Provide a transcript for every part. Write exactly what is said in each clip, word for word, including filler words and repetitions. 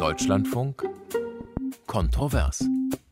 Deutschlandfunk Kontrovers.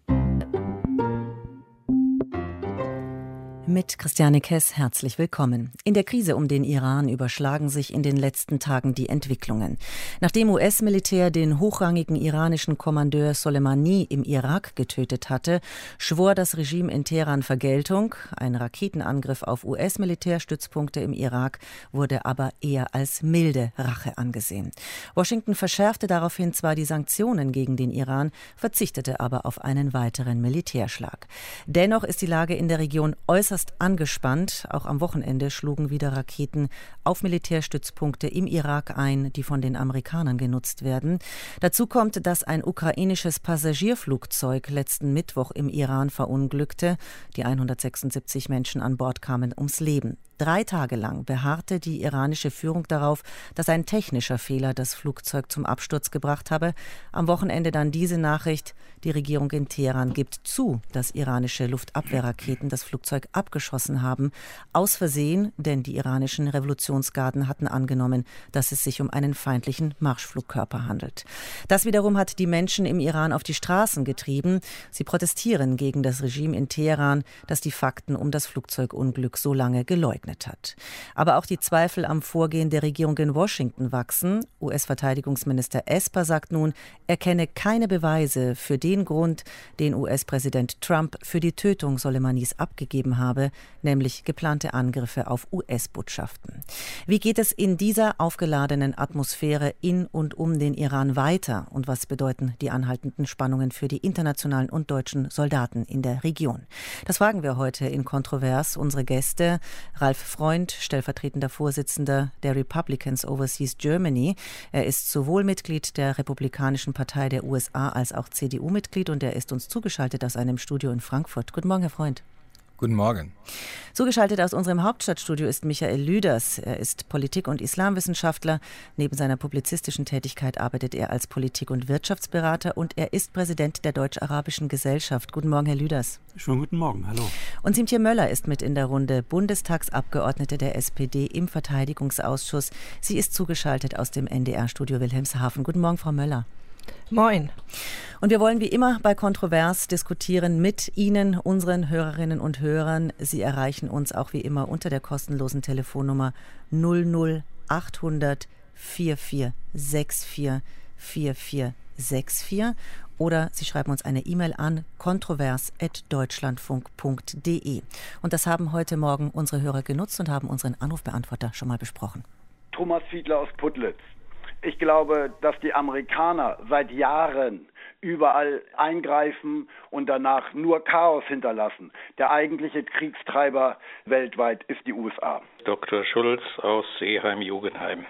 Mit Christiane Kess herzlich willkommen. In der Krise um den Iran überschlagen sich in den letzten Tagen die Entwicklungen. Nachdem U S-Militär den hochrangigen iranischen Kommandeur Soleimani im Irak getötet hatte, schwor das Regime in Teheran Vergeltung. Ein Raketenangriff auf U S-Militärstützpunkte im Irak wurde aber eher als milde Rache angesehen. Washington verschärfte daraufhin zwar die Sanktionen gegen den Iran, verzichtete aber auf einen weiteren Militärschlag. Dennoch ist die Lage in der Region äußerst angespannt. Auch am Wochenende schlugen wieder Raketen auf Militärstützpunkte im Irak ein, die von den Amerikanern genutzt werden. Dazu kommt, dass ein ukrainisches Passagierflugzeug letzten Mittwoch im Iran verunglückte. Die hundertsechsundsiebzig Menschen an Bord kamen ums Leben. Drei Tage lang beharrte die iranische Führung darauf, dass ein technischer Fehler das Flugzeug zum Absturz gebracht habe. Am Wochenende dann diese Nachricht: Die Regierung in Teheran gibt zu, dass iranische Luftabwehrraketen das Flugzeug abgeschossen haben. Aus Versehen, denn die iranischen Revolutionsgarden hatten angenommen, dass es sich um einen feindlichen Marschflugkörper handelt. Das wiederum hat die Menschen im Iran auf die Straßen getrieben. Sie protestieren gegen das Regime in Teheran, das die Fakten um das Flugzeugunglück so lange geleugnet hat. Aber auch die Zweifel am Vorgehen der Regierung in Washington wachsen. U S-Verteidigungsminister Esper sagt nun, er kenne keine Beweise für den Grund, den U S-Präsident Trump für die Tötung Soleimanis abgegeben habe, nämlich geplante Angriffe auf U S-Botschaften. Wie geht es in dieser aufgeladenen Atmosphäre in und um den Iran weiter? Und was bedeuten die anhaltenden Spannungen für die internationalen und deutschen Soldaten in der Region? Das fragen wir heute in Kontrovers unsere Gäste. Ralf Freund, stellvertretender Vorsitzender der Republicans Overseas Germany. Er ist sowohl Mitglied der Republikanischen Partei der U S A als auch C D U-Mitglied und er ist uns zugeschaltet aus einem Studio in Frankfurt. Guten Morgen, Herr Freund. Guten Morgen. Zugeschaltet aus unserem Hauptstadtstudio ist Michael Lüders. Er ist Politik- und Islamwissenschaftler. Neben seiner publizistischen Tätigkeit arbeitet er als Politik- und Wirtschaftsberater und er ist Präsident der Deutsch-Arabischen Gesellschaft. Guten Morgen, Herr Lüders. Schönen guten Morgen, hallo. Und Siemtje Möller ist mit in der Runde, Bundestagsabgeordnete der S P D im Verteidigungsausschuss. Sie ist zugeschaltet aus dem N D R-Studio Wilhelmshaven. Guten Morgen, Frau Möller. Moin. Und wir wollen wie immer bei Kontrovers diskutieren mit Ihnen, unseren Hörerinnen und Hörern. Sie erreichen uns auch wie immer unter der kostenlosen Telefonnummer null null achthundert vierundvierzig vierundvierzig vierundvierzig vierundvierzig oder Sie schreiben uns eine E-Mail an kontrovers at deutschlandfunk punkt de. Und das haben heute Morgen unsere Hörer genutzt und haben unseren Anrufbeantworter schon mal besprochen. Thomas Fiedler aus Putlitz. Ich glaube, dass die Amerikaner seit Jahren überall eingreifen und danach nur Chaos hinterlassen. Der eigentliche Kriegstreiber weltweit ist die U S A. Doktor Schulz aus Seeheim-Jugenheim.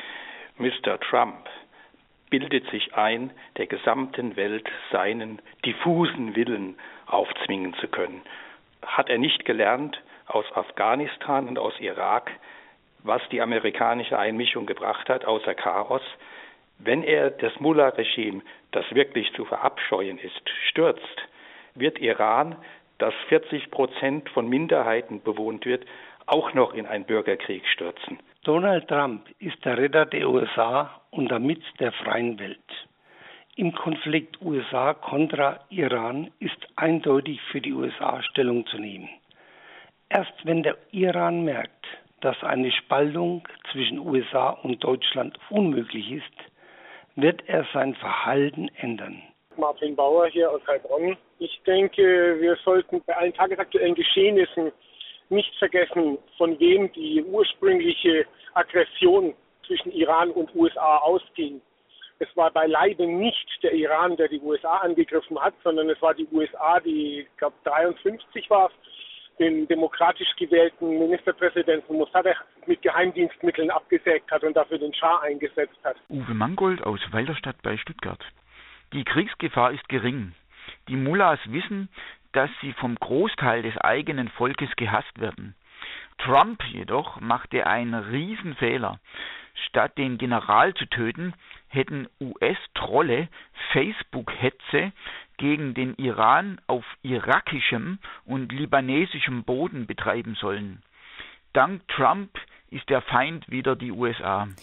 Mister Trump bildet sich ein, der gesamten Welt seinen diffusen Willen aufzwingen zu können. Hat er nicht gelernt aus Afghanistan und aus Irak, was die amerikanische Einmischung gebracht hat, außer Chaos? Wenn er das Mullah-Regime, das wirklich zu verabscheuen ist, stürzt, wird Iran, das vierzig Prozent von Minderheiten bewohnt wird, auch noch in einen Bürgerkrieg stürzen. Donald Trump ist der Retter der U S A und damit der freien Welt. Im Konflikt U S A kontra Iran ist eindeutig für die U S A Stellung zu nehmen. Erst wenn der Iran merkt, dass eine Spaltung zwischen U S A und Deutschland unmöglich ist, wird er sein Verhalten ändern. Martin Bauer hier aus Heilbronn. Ich denke, wir sollten bei allen tagesaktuellen Geschehnissen nicht vergessen, von wem die ursprüngliche Aggression zwischen Iran und U S A ausging. Es war beileibe nicht der Iran, der die U S A angegriffen hat, sondern es war die U S A, die, ich glaube, dreiundfünfzig war, den demokratisch gewählten Ministerpräsidenten Mossadegh mit Geheimdienstmitteln abgesägt hat und dafür den Schah eingesetzt hat. Uwe Mangold aus Walderstadt bei Stuttgart. Die Kriegsgefahr ist gering. Die Mullahs wissen, dass sie vom Großteil des eigenen Volkes gehasst werden. Trump jedoch machte einen Riesenfehler. Statt den General zu töten, hätten U S-Trolle Facebook-Hetze gegen den Iran auf irakischem und libanesischem Boden betreiben sollen. Dank Trump ist der Feind wieder die U S A.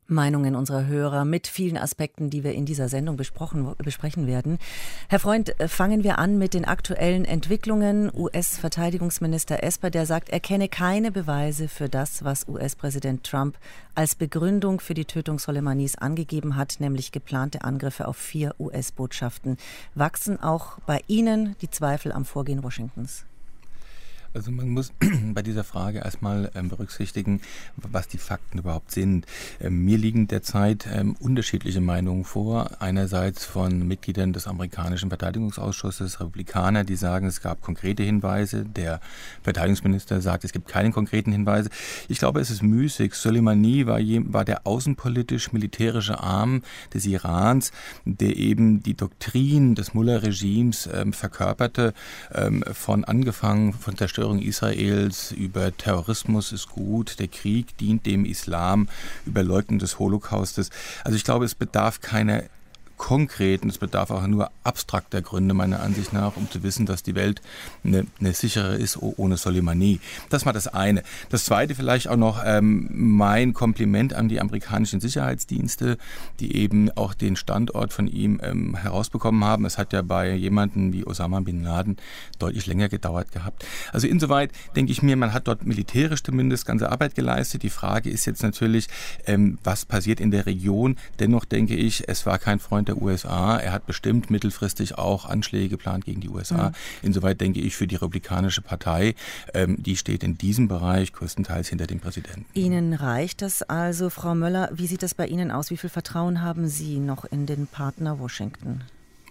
Meinungen unserer Hörer mit vielen Aspekten, die wir in dieser Sendung besprochen, besprechen werden. Herr Freund, fangen wir an mit den aktuellen Entwicklungen. U S-Verteidigungsminister Esper, der sagt, er kenne keine Beweise für das, was U S-Präsident Trump als Begründung für die Tötung Soleimanis angegeben hat, nämlich geplante Angriffe auf vier U S-Botschaften. Wachsen auch bei Ihnen die Zweifel am Vorgehen Washingtons? Also man muss bei dieser Frage erstmal ähm, berücksichtigen, was die Fakten überhaupt sind. Ähm, mir liegen derzeit ähm, unterschiedliche Meinungen vor. Einerseits von Mitgliedern des amerikanischen Verteidigungsausschusses, Republikaner, die sagen, es gab konkrete Hinweise. Der Verteidigungsminister sagt, es gibt keine konkreten Hinweise. Ich glaube, es ist müßig. Soleimani war, je, war der außenpolitisch-militärische Arm des Irans, der eben die Doktrin des Mullah-Regimes ähm, verkörperte, ähm, von angefangen von der Zerstörung Israels, über Terrorismus ist gut, der Krieg dient dem Islam, über Leugnung des Holocaustes. Also ich glaube, es bedarf keiner konkreten, es bedarf auch nur abstrakter Gründe meiner Ansicht nach, um zu wissen, dass die Welt eine, eine sichere ist ohne Soleimani. Das war das eine. Das zweite vielleicht auch noch ähm, mein Kompliment an die amerikanischen Sicherheitsdienste, die eben auch den Standort von ihm ähm, herausbekommen haben. Es hat ja bei jemandem wie Osama Bin Laden deutlich länger gedauert gehabt. Also insoweit denke ich mir, man hat dort militärisch zumindest ganze Arbeit geleistet. Die Frage ist jetzt natürlich, ähm, was passiert in der Region. Dennoch denke ich, es war kein Freund der U S A. Er hat bestimmt mittelfristig auch Anschläge geplant gegen die U S A. Mhm. Insoweit denke ich für die Republikanische Partei, ähm, die steht in diesem Bereich größtenteils hinter dem Präsidenten. Ihnen reicht das also, Frau Möller. Wie sieht das bei Ihnen aus? Wie viel Vertrauen haben Sie noch in den Partner Washington?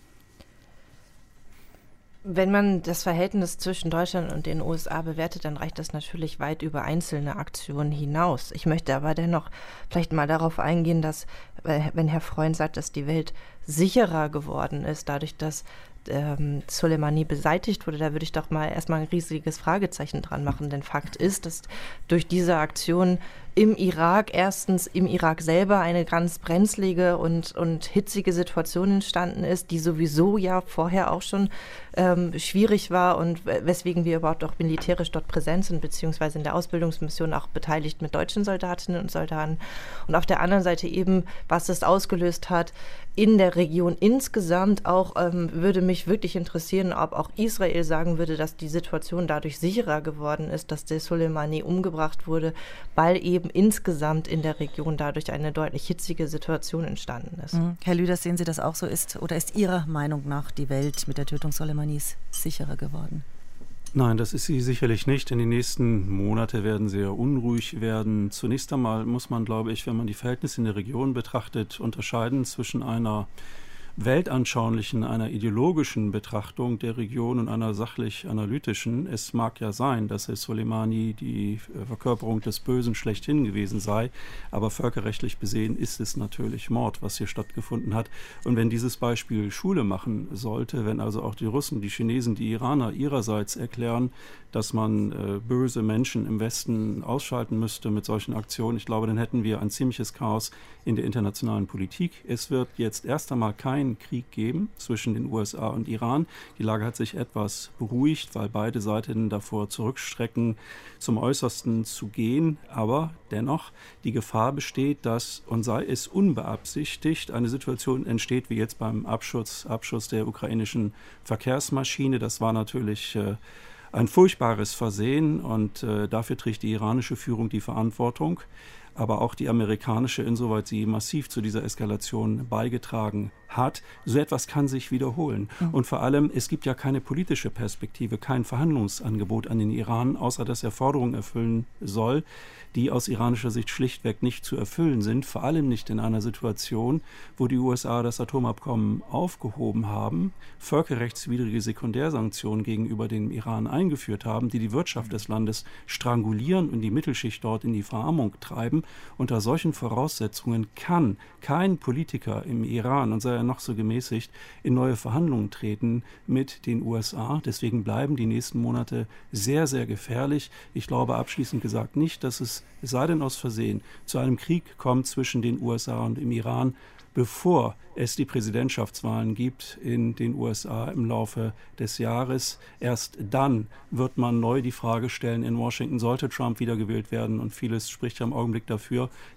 Wenn man das Verhältnis zwischen Deutschland und den U S A bewertet, dann reicht das natürlich weit über einzelne Aktionen hinaus. Ich möchte aber dennoch vielleicht mal darauf eingehen, dass, wenn Herr Freund sagt, dass die Welt sicherer geworden ist, dadurch, dass ähm, Soleimani beseitigt wurde, da würde ich doch mal erstmal ein riesiges Fragezeichen dran machen. Denn Fakt ist, dass durch diese Aktion im Irak, erstens im Irak selber eine ganz brenzlige und, und hitzige Situation entstanden ist, die sowieso ja vorher auch schon ähm, schwierig war und weswegen wir überhaupt auch militärisch dort präsent sind, beziehungsweise in der Ausbildungsmission auch beteiligt mit deutschen Soldatinnen und Soldaten. Und auf der anderen Seite eben, was es ausgelöst hat in der Region insgesamt auch, ähm, würde mich wirklich interessieren, ob auch Israel sagen würde, dass die Situation dadurch sicherer geworden ist, dass der Soleimani umgebracht wurde, weil eben insgesamt in der Region dadurch eine deutlich hitzige Situation entstanden ist. Mhm. Herr Lüders, sehen Sie das auch so? Ist oder ist Ihrer Meinung nach die Welt mit der Tötung Soleimanis sicherer geworden? Nein, das ist sie sicherlich nicht. In den nächsten Monaten werden sehr unruhig werden. Zunächst einmal muss man, glaube ich, wenn man die Verhältnisse in der Region betrachtet, unterscheiden zwischen einer weltanschaulichen, einer ideologischen Betrachtung der Region und einer sachlich-analytischen. Es mag ja sein, dass es Soleimani die Verkörperung des Bösen schlechthin gewesen sei, aber völkerrechtlich besehen ist es natürlich Mord, was hier stattgefunden hat. Und wenn dieses Beispiel Schule machen sollte, wenn also auch die Russen, die Chinesen, die Iraner ihrerseits erklären, dass man äh, böse Menschen im Westen ausschalten müsste mit solchen Aktionen, ich glaube, dann hätten wir ein ziemliches Chaos in der internationalen Politik. Es wird jetzt erst einmal keinen Krieg geben zwischen den U S A und Iran. Die Lage hat sich etwas beruhigt, weil beide Seiten davor zurückstrecken, zum Äußersten zu gehen. Aber dennoch, die Gefahr besteht, dass, und sei es unbeabsichtigt, eine Situation entsteht wie jetzt beim Abschuss, Abschuss der ukrainischen Verkehrsmaschine. Das war natürlich äh, ein furchtbares Versehen und äh, dafür trägt die iranische Führung die Verantwortung, aber auch die amerikanische, insoweit sie massiv zu dieser Eskalation beigetragen hat. So etwas kann sich wiederholen. Mhm. Und vor allem, es gibt ja keine politische Perspektive, kein Verhandlungsangebot an den Iran, außer dass er Forderungen erfüllen soll, die aus iranischer Sicht schlichtweg nicht zu erfüllen sind, vor allem nicht in einer Situation, wo die U S A das Atomabkommen aufgehoben haben, völkerrechtswidrige Sekundärsanktionen gegenüber dem Iran eingeführt haben, die die Wirtschaft des Landes strangulieren und die Mittelschicht dort in die Verarmung treiben. Unter solchen Voraussetzungen kann kein Politiker im Iran, und sei er noch so gemäßigt, in neue Verhandlungen treten mit den U S A. Deswegen bleiben die nächsten Monate sehr, sehr gefährlich. Ich glaube abschließend gesagt nicht, dass es, es sei denn aus Versehen, zu einem Krieg kommt zwischen den U S A und dem Iran, bevor es die Präsidentschaftswahlen gibt in den U S A im Laufe des Jahres. Erst dann wird man neu die Frage stellen in Washington, sollte Trump wiedergewählt werden, und vieles spricht ja im Augenblick dafür,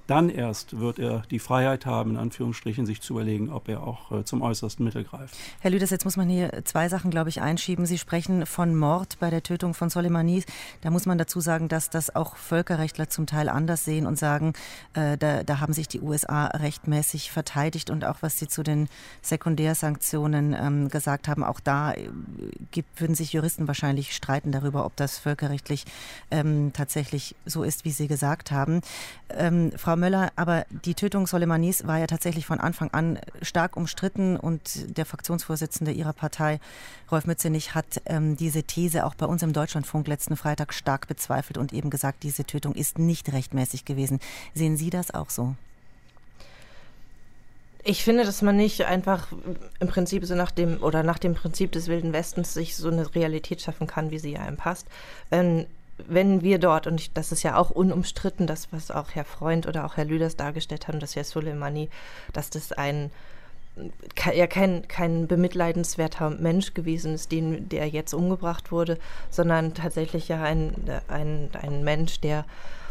dann erst wird er die Freiheit haben, in Anführungsstrichen, sich zu überlegen, ob er auch äh, zum äußersten Mittel greift. Herr Lüders, jetzt muss man hier zwei Sachen, glaube ich, einschieben. Sie sprechen von Mord bei der Tötung von Soleimani. Da muss man dazu sagen, dass das auch Völkerrechtler zum Teil anders sehen und sagen, äh, da, da haben sich die U S A rechtmäßig verteidigt und auch was sie zu den Sekundärsanktionen ähm, gesagt haben, auch da äh, gibt, würden sich Juristen wahrscheinlich streiten darüber, ob das völkerrechtlich ähm, tatsächlich so ist, wie Sie gesagt haben. Ähm, Frau Möller, aber die Tötung Soleimanis war ja tatsächlich von Anfang an stark umstritten und der Fraktionsvorsitzende Ihrer Partei, Rolf Mützenich, hat ähm, diese These auch bei uns im Deutschlandfunk letzten Freitag stark bezweifelt und eben gesagt, diese Tötung ist nicht rechtmäßig gewesen. Sehen Sie das auch so? Ich finde, dass man nicht einfach im Prinzip so nach dem oder nach dem Prinzip des Wilden Westens sich so eine Realität schaffen kann, wie sie einem passt. Wenn, wenn wir dort, und ich, das ist ja auch unumstritten, das, was auch Herr Freund oder auch Herr Lüders dargestellt haben, dass Herr Soleimani, dass das ein ja kein, kein bemitleidenswerter Mensch gewesen ist, den, der jetzt umgebracht wurde, sondern tatsächlich ja ein, ein, ein Mensch, der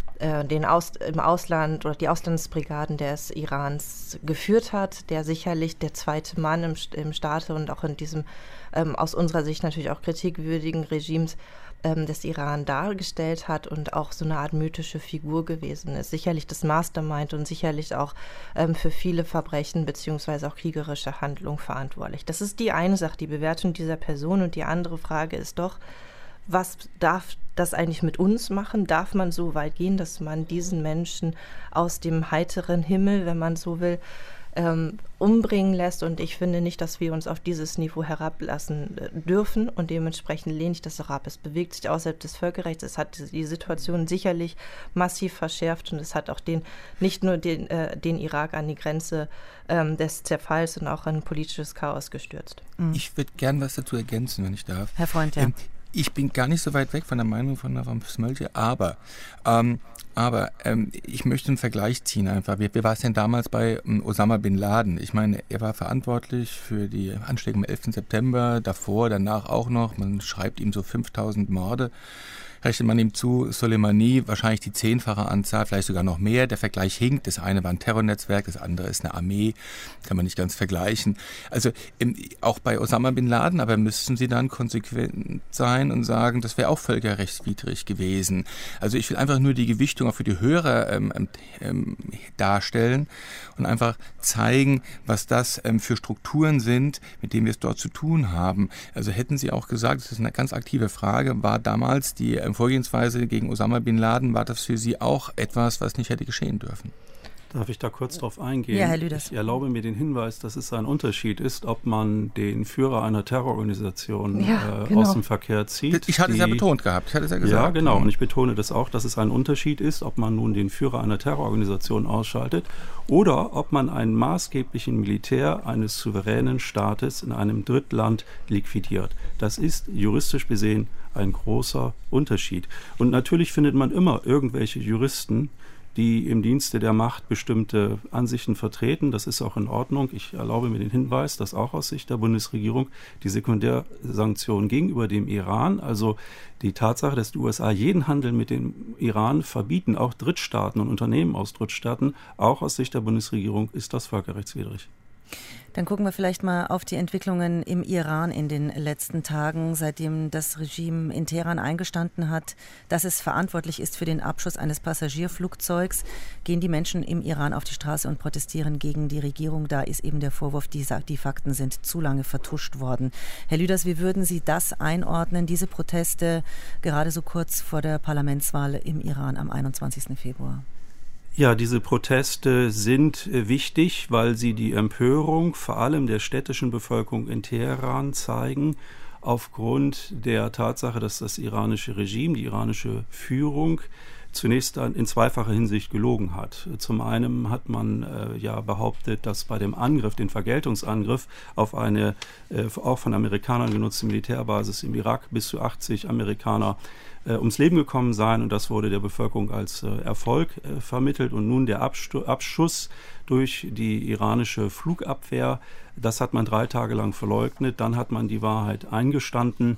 den Aus, im Ausland oder die Auslandsbrigaden des Irans geführt hat, der sicherlich der zweite Mann im, im Staate und auch in diesem ähm, aus unserer Sicht natürlich auch kritikwürdigen Regimes ähm, des Iran dargestellt hat und auch so eine Art mythische Figur gewesen ist. Sicherlich das Mastermind und sicherlich auch ähm, für viele Verbrechen beziehungsweise auch kriegerische Handlungen verantwortlich. Das ist die eine Sache, die Bewertung dieser Person, und die andere Frage ist doch, was darf das eigentlich mit uns machen? Darf man so weit gehen, dass man diesen Menschen aus dem heiteren Himmel, wenn man so will, ähm, umbringen lässt? Und ich finde nicht, dass wir uns auf dieses Niveau herablassen dürfen, und dementsprechend lehne ich das auch ab. Es bewegt sich außerhalb des Völkerrechts, es hat die Situation sicherlich massiv verschärft und es hat auch den, nicht nur den, äh, den Irak an die Grenze ähm, des Zerfalls, sondern auch ein politisches Chaos gestürzt. Mhm. Ich würde gern was dazu ergänzen, wenn ich darf. Herr Freund, ja. Ähm, Ich bin gar nicht so weit weg von der Meinung von Frau Smölche, aber, ähm, aber ähm, ich möchte einen Vergleich ziehen einfach. Wie, wie war es denn damals bei ähm, Osama Bin Laden? Ich meine, er war verantwortlich für die Anschläge am elften September, davor, danach auch noch. Man schreibt ihm so fünftausend Morde. Rechnet man ihm zu, Soleimani wahrscheinlich die zehnfache Anzahl, vielleicht sogar noch mehr. Der Vergleich hinkt. Das eine war ein Terrornetzwerk, das andere ist eine Armee. Kann man nicht ganz vergleichen. Also im, auch bei Osama Bin Laden, aber müssten Sie dann konsequent sein und sagen, das wäre auch völkerrechtswidrig gewesen. Also ich will einfach nur die Gewichtung auch für die Hörer ähm, ähm, darstellen und einfach zeigen, was das ähm, für Strukturen sind, mit denen wir es dort zu tun haben. Also hätten Sie auch gesagt, das ist eine ganz aktive Frage, war damals die Vorgehensweise gegen Osama Bin Laden, war das für Sie auch etwas, was nicht hätte geschehen dürfen? Darf ich da kurz drauf eingehen? Ja, Herr Lüders. Ich erlaube mir den Hinweis, dass es ein Unterschied ist, ob man den Führer einer Terrororganisation ja, äh, genau. aus dem Verkehr zieht. Ich hatte die, es ja betont gehabt. Ich hatte es ja gesagt. Ja, genau. Und ich betone das auch, dass es ein Unterschied ist, ob man nun den Führer einer Terrororganisation ausschaltet oder ob man einen maßgeblichen Militär eines souveränen Staates in einem Drittland liquidiert. Das ist juristisch gesehen ein großer Unterschied. Und natürlich findet man immer irgendwelche Juristen, die im Dienste der Macht bestimmte Ansichten vertreten. Das ist auch in Ordnung. Ich erlaube mir den Hinweis, dass auch aus Sicht der Bundesregierung die Sekundärsanktionen gegenüber dem Iran, also die Tatsache, dass die U S A jeden Handel mit dem Iran verbieten, auch Drittstaaten und Unternehmen aus Drittstaaten, auch aus Sicht der Bundesregierung ist das völkerrechtswidrig. Dann gucken wir vielleicht mal auf die Entwicklungen im Iran in den letzten Tagen, seitdem das Regime in Teheran eingestanden hat, dass es verantwortlich ist für den Abschuss eines Passagierflugzeugs. Gehen die Menschen im Iran auf die Straße und protestieren gegen die Regierung. Da ist eben der Vorwurf, die, die Fakten sind zu lange vertuscht worden. Herr Lüders, wie würden Sie das einordnen, diese Proteste, gerade so kurz vor der Parlamentswahl im Iran am einundzwanzigsten Februar? Ja, diese Proteste sind wichtig, weil sie die Empörung vor allem der städtischen Bevölkerung in Teheran zeigen, aufgrund der Tatsache, dass das iranische Regime, die iranische Führung zunächst in zweifacher Hinsicht gelogen hat. Zum einen hat man äh, ja behauptet, dass bei dem Angriff, den Vergeltungsangriff auf eine äh, auch von Amerikanern genutzte Militärbasis im Irak bis zu achtzig Amerikaner äh, ums Leben gekommen seien, und das wurde der Bevölkerung als äh, Erfolg äh, vermittelt. Und nun der Abstu- Abschuss durch die iranische Flugabwehr, das hat man drei Tage lang verleugnet, dann hat man die Wahrheit eingestanden.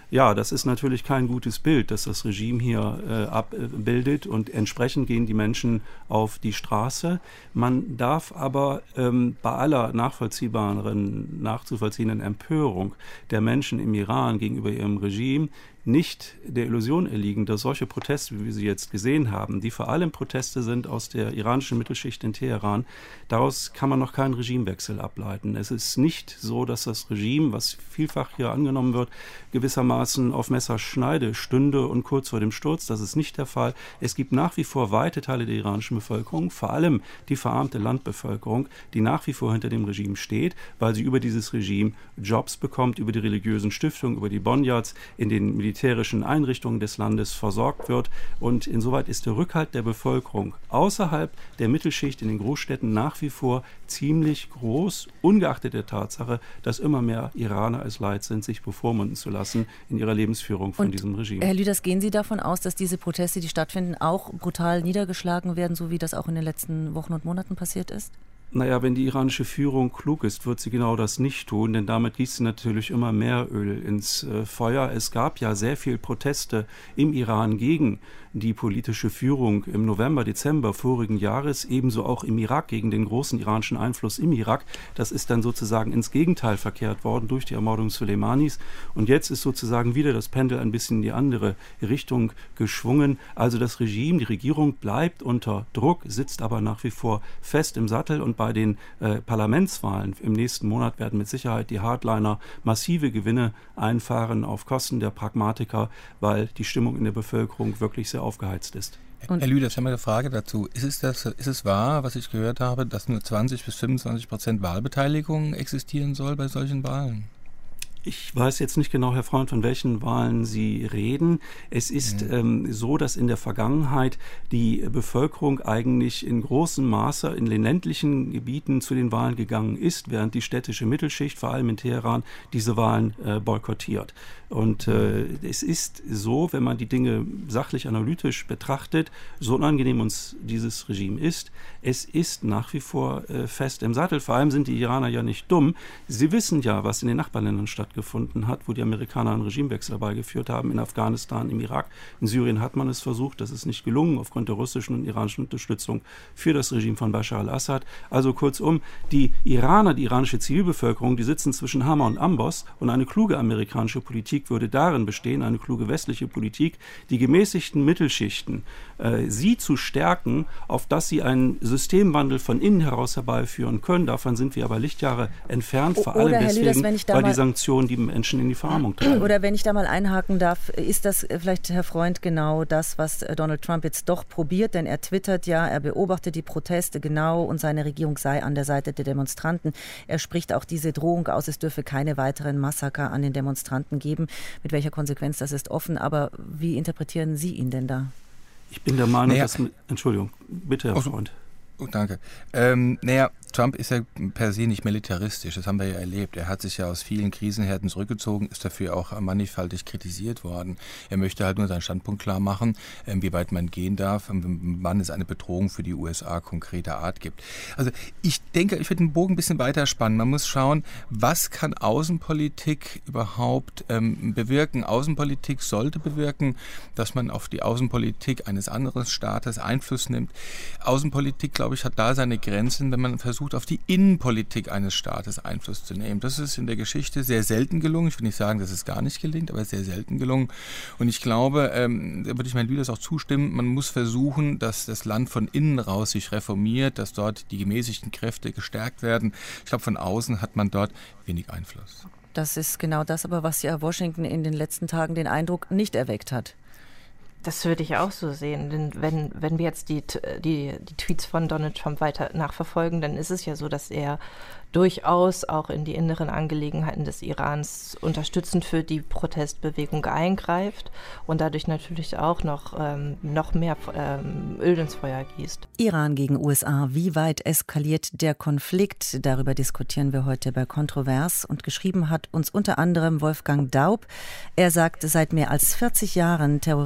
Ja, das ist natürlich kein gutes Bild, das das Regime hier äh, abbildet, und entsprechend gehen die Menschen auf die Straße. Man darf aber ähm, bei aller nachvollziehbaren, nachzuvollziehenden Empörung der Menschen im Iran gegenüber ihrem Regime nicht der Illusion erliegen, dass solche Proteste, wie wir sie jetzt gesehen haben, die vor allem Proteste sind aus der iranischen Mittelschicht in Teheran, daraus kann man noch keinen Regimewechsel ableiten. Es ist nicht so, dass das Regime, was vielfach hier angenommen wird, gewissermaßen auf Messerschneide stünde und kurz vor dem Sturz. Das ist nicht der Fall. Es gibt nach wie vor weite Teile der iranischen Bevölkerung, vor allem die verarmte Landbevölkerung, die nach wie vor hinter dem Regime steht, weil sie über dieses Regime Jobs bekommt, über die religiösen Stiftungen, über die Bonyads, in den militärischen Einrichtungen des Landes versorgt wird. Und insoweit ist der Rückhalt der Bevölkerung außerhalb der Mittelschicht in den Großstädten nach wie vor ziemlich groß, ungeachtet der Tatsache, dass immer mehr Iraner es leid sind, sich bevormunden zu lassen in ihrer Lebensführung von Und, diesem Regime. Herr Lüders, gehen Sie davon aus, dass diese Proteste, die stattfinden, auch brutal niedergeschlagen werden, so wie das auch in den letzten Wochen und Monaten passiert ist? Naja, wenn die iranische Führung klug ist, wird sie genau das nicht tun, denn damit gießt sie natürlich immer mehr Öl ins äh, Feuer. Es gab ja sehr viel Proteste im Iran gegen die politische Führung im November, Dezember vorigen Jahres, ebenso auch im Irak gegen den großen iranischen Einfluss im Irak. Das ist dann sozusagen ins Gegenteil verkehrt worden durch die Ermordung Soleimanis. Und jetzt ist sozusagen wieder das Pendel ein bisschen in die andere Richtung geschwungen. Also das Regime, die Regierung bleibt unter Druck, sitzt aber nach wie vor fest im Sattel, und bei den äh, Parlamentswahlen im nächsten Monat werden mit Sicherheit die Hardliner massive Gewinne einfahren auf Kosten der Pragmatiker, weil die Stimmung in der Bevölkerung wirklich sehr aufgeheizt ist. Und Herr Lüders, ich habe eine Frage dazu. Ist es, das, ist es wahr, was ich gehört habe, dass nur zwanzig bis fünfundzwanzig Prozent Wahlbeteiligung existieren soll bei solchen Wahlen? Ich weiß jetzt nicht genau, Herr Freund, von welchen Wahlen Sie reden. Es ist mhm. ähm, so, dass in der Vergangenheit die Bevölkerung eigentlich in großem Maße in den ländlichen Gebieten zu den Wahlen gegangen ist, während die städtische Mittelschicht, vor allem in Teheran, diese Wahlen äh, boykottiert. Und äh, es ist so, wenn man die Dinge sachlich analytisch betrachtet, so unangenehm uns dieses Regime ist, es ist nach wie vor äh, fest im Sattel. Vor allem sind die Iraner ja nicht dumm. Sie wissen ja, was in den Nachbarländern stattgefunden hat, wo die Amerikaner einen Regimewechsel herbeigeführt haben, in Afghanistan, im Irak. In Syrien hat man es versucht, das ist nicht gelungen aufgrund der russischen und iranischen Unterstützung für das Regime von Bashar al-Assad. Also kurzum, die Iraner, die iranische Zivilbevölkerung, die sitzen zwischen Hammer und Amboss, und eine kluge amerikanische Politik würde darin bestehen, eine kluge westliche Politik, die gemäßigten Mittelschichten, äh, sie zu stärken, auf dass sie einen Systemwandel von innen heraus herbeiführen können. Davon sind wir aber Lichtjahre entfernt, vor allem deswegen, Lüders, wenn ich da weil die Sanktionen die Menschen in die Verarmung treiben. Oder wenn ich da mal einhaken darf, ist das vielleicht, Herr Freund, genau das, was Donald Trump jetzt doch probiert, denn er twittert ja, er beobachtet die Proteste genau und seine Regierung sei an der Seite der Demonstranten. Er spricht auch diese Drohung aus, es dürfe keine weiteren Massaker an den Demonstranten geben. Mit welcher Konsequenz, das ist offen, aber wie interpretieren Sie ihn denn da? Ich bin der Meinung, naja. dass... Entschuldigung, bitte, Herr Freund. Oh, danke. Ähm, naja, Trump ist ja per se nicht militaristisch, das haben wir ja erlebt. Er hat sich ja aus vielen Krisenherden zurückgezogen, ist dafür auch mannigfaltig kritisiert worden. Er möchte halt nur seinen Standpunkt klar machen, ähm, wie weit man gehen darf, wann es eine Bedrohung für die U S A konkreter Art gibt. Also ich denke, ich würde den Bogen ein bisschen weiter spannen. Man muss schauen, was kann Außenpolitik überhaupt ähm, bewirken? Außenpolitik sollte bewirken, dass man auf die Außenpolitik eines anderen Staates Einfluss nimmt. Außenpolitik, glaube ich, hat da seine Grenzen, wenn man versucht, auf die Innenpolitik eines Staates Einfluss zu nehmen. Das ist in der Geschichte sehr selten gelungen. Ich will nicht sagen, dass es gar nicht gelingt, aber sehr selten gelungen. Und ich glaube, ähm, da würde ich Herrn Lüders auch zustimmen, man muss versuchen, dass das Land von innen raus sich reformiert, dass dort die gemäßigten Kräfte gestärkt werden. Ich glaube, von außen hat man dort wenig Einfluss. Das ist genau das, aber was ja Washington in den letzten Tagen den Eindruck nicht erweckt hat. Das würde ich auch so sehen, denn wenn, wenn wir jetzt die, die, die Tweets von Donald Trump weiter nachverfolgen, dann ist es ja so, dass er durchaus auch in die inneren Angelegenheiten des Irans unterstützend für die Protestbewegung eingreift und dadurch natürlich auch noch, ähm, noch mehr ähm, Öl ins Feuer gießt. Iran gegen U S A, wie weit eskaliert der Konflikt? Darüber diskutieren wir heute bei Kontrovers, und geschrieben hat uns unter anderem Wolfgang Daub. Er sagt, seit mehr als vierzig Jahren terrorisiert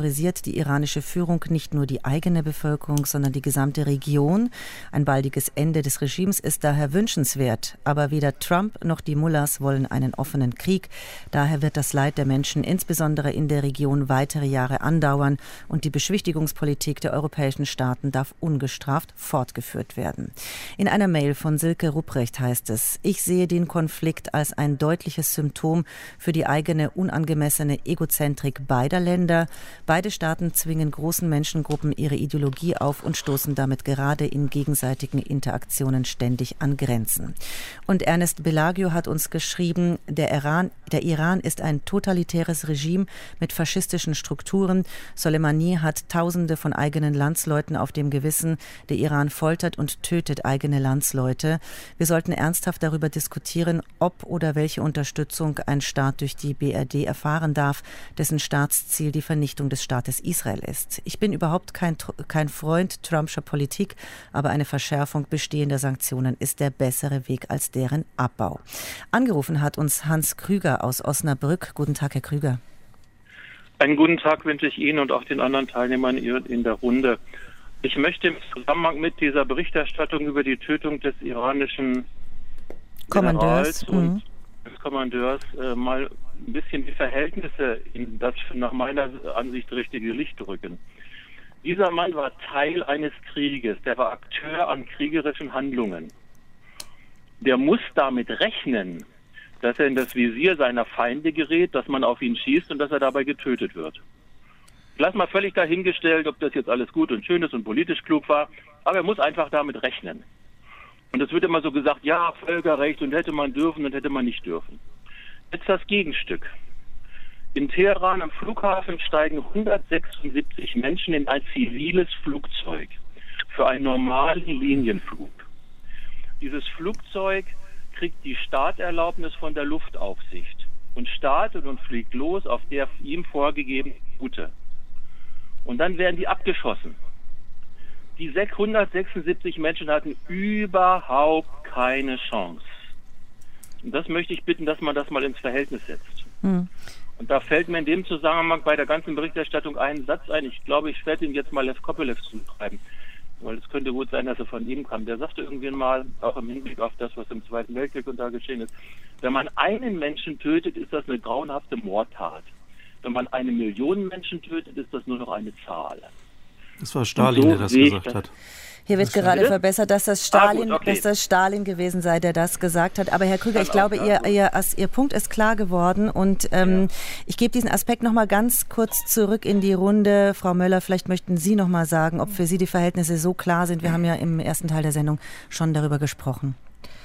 warnt die iranische Führung nicht nur die eigene Bevölkerung, sondern die gesamte Region. Ein baldiges Ende des Regimes ist daher wünschenswert. Aber weder Trump noch die Mullahs wollen einen offenen Krieg. Daher wird das Leid der Menschen insbesondere in der Region weitere Jahre andauern und die Beschwichtigungspolitik der europäischen Staaten darf ungestraft fortgeführt werden. In einer Mail von Silke Rupprecht heißt es: Ich sehe den Konflikt als ein deutliches Symptom für die eigene unangemessene Egozentrik beider Länder. Beide Staaten zwingen großen Menschengruppen ihre Ideologie auf und stoßen damit gerade in gegenseitigen Interaktionen ständig an Grenzen. Und Ernest Belagio hat uns geschrieben, der Iran, der Iran ist ein totalitäres Regime mit faschistischen Strukturen. Soleimani hat Tausende von eigenen Landsleuten auf dem Gewissen. Der Iran foltert und tötet eigene Landsleute. Wir sollten ernsthaft darüber diskutieren, ob oder welche Unterstützung ein Staat durch die B R D erfahren darf, dessen Staatsziel die Vernichtung des Staates Israel ist. Ich bin überhaupt kein, kein Freund Trumpscher Politik, aber eine Verschärfung bestehender Sanktionen ist der bessere Weg als deren Abbau. Angerufen hat uns Hans Krüger aus Osnabrück. Guten Tag, Herr Krüger. Einen guten Tag wünsche ich Ihnen und auch den anderen Teilnehmern in der Runde. Ich möchte im Zusammenhang mit dieser Berichterstattung über die Tötung des iranischen Kommandeurs und des Kommandeurs äh, mal ein bisschen die Verhältnisse in das nach meiner Ansicht richtige Licht rücken. Dieser Mann war Teil eines Krieges, der war Akteur an kriegerischen Handlungen. Der muss damit rechnen, dass er in das Visier seiner Feinde gerät, dass man auf ihn schießt und dass er dabei getötet wird. Lass mal völlig dahingestellt, ob das jetzt alles gut und schön ist und politisch klug war, aber er muss einfach damit rechnen. Und es wird immer so gesagt, ja, Völkerrecht und hätte man dürfen und hätte man nicht dürfen. Jetzt das Gegenstück. In Teheran am Flughafen steigen hundertsechsundsiebzig Menschen in ein ziviles Flugzeug für einen normalen Linienflug. Dieses Flugzeug kriegt die Starterlaubnis von der Luftaufsicht und startet und fliegt los auf der ihm vorgegebenen Route. Und dann werden die abgeschossen. Die hundertsechsundsiebzig Menschen hatten überhaupt keine Chance. Und das möchte ich bitten, dass man das mal ins Verhältnis setzt. Hm. Und da fällt mir in dem Zusammenhang bei der ganzen Berichterstattung ein Satz ein. Ich glaube, ich werde ihn jetzt mal Lev Kopelev zuschreiben, weil es könnte gut sein, dass er von ihm kam. Der sagte irgendwann mal, auch im Hinblick auf das, was im Zweiten Weltkrieg und da geschehen ist, wenn man einen Menschen tötet, ist das eine grauenhafte Mordtat. Wenn man eine Million Menschen tötet, ist das nur noch eine Zahl. Das war Stalin, so der das gesagt das hat. Hier wird gerade bitte? verbessert, dass das, Stalin, ah, gut, okay. dass das Stalin gewesen sei, der das gesagt hat. Aber Herr Krüger, ich glaube, ihr, ihr, ihr Punkt ist klar geworden. Und ähm, ja. ich gebe diesen Aspekt noch mal ganz kurz zurück in die Runde. Frau Möller, vielleicht möchten Sie noch mal sagen, ob für Sie die Verhältnisse so klar sind. Wir haben ja im ersten Teil der Sendung schon darüber gesprochen.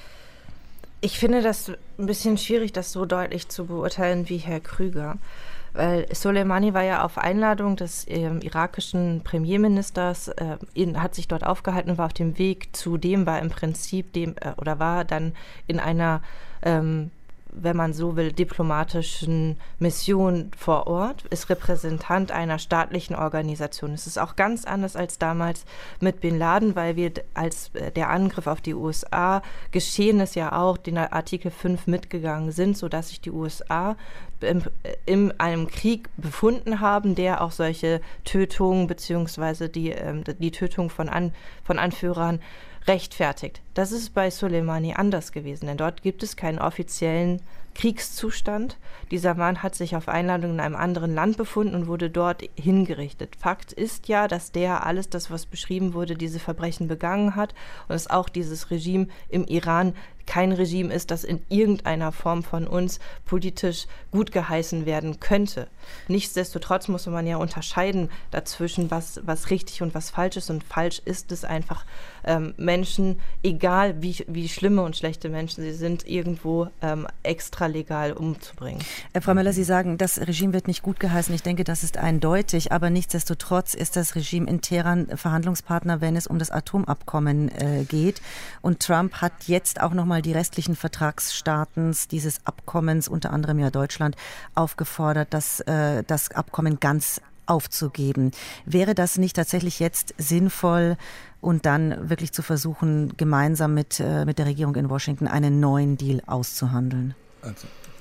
Ich finde das ein bisschen schwierig, das so deutlich zu beurteilen wie Herr Krüger. Weil Soleimani war ja auf Einladung des äh, irakischen Premierministers, äh, in, hat sich dort aufgehalten und war auf dem Weg zu dem, war im Prinzip dem, äh, oder war dann in einer, ähm, wenn man so will, diplomatischen Mission vor Ort, ist Repräsentant einer staatlichen Organisation. Es ist auch ganz anders als damals mit Bin Laden, weil wir, als äh, der Angriff auf die U S A geschehen ist, ja auch den Artikel fünf mitgegangen sind, sodass sich die U S A in, in einem Krieg befunden haben, der auch solche Tötungen beziehungsweise die, ähm, die Tötung von, An, von Anführern rechtfertigt. Das ist bei Soleimani anders gewesen, denn dort gibt es keinen offiziellen Kriegszustand. Dieser Mann hat sich auf Einladung in einem anderen Land befunden und wurde dort hingerichtet. Fakt ist ja, dass der alles das, was beschrieben wurde, diese Verbrechen begangen hat und dass auch dieses Regime im Iran kein Regime ist, das in irgendeiner Form von uns politisch gut geheißen werden könnte. Nichtsdestotrotz muss man ja unterscheiden dazwischen, was, was richtig und was falsch ist. Und falsch ist es einfach, ähm, Menschen, egal wie, wie schlimme und schlechte Menschen sie sind, irgendwo ähm, extralegal umzubringen. Äh, Frau Möller, Sie sagen, das Regime wird nicht gut geheißen. Ich denke, das ist eindeutig. Aber nichtsdestotrotz ist das Regime in Teheran Verhandlungspartner, wenn es um das Atomabkommen äh, geht. Und Trump hat jetzt auch noch mal die restlichen Vertragsstaaten dieses Abkommens, unter anderem ja Deutschland, aufgefordert, das, äh, das Abkommen ganz aufzugeben. Wäre das nicht tatsächlich jetzt sinnvoll und dann wirklich zu versuchen, gemeinsam mit, äh, mit der Regierung in Washington einen neuen Deal auszuhandeln? Also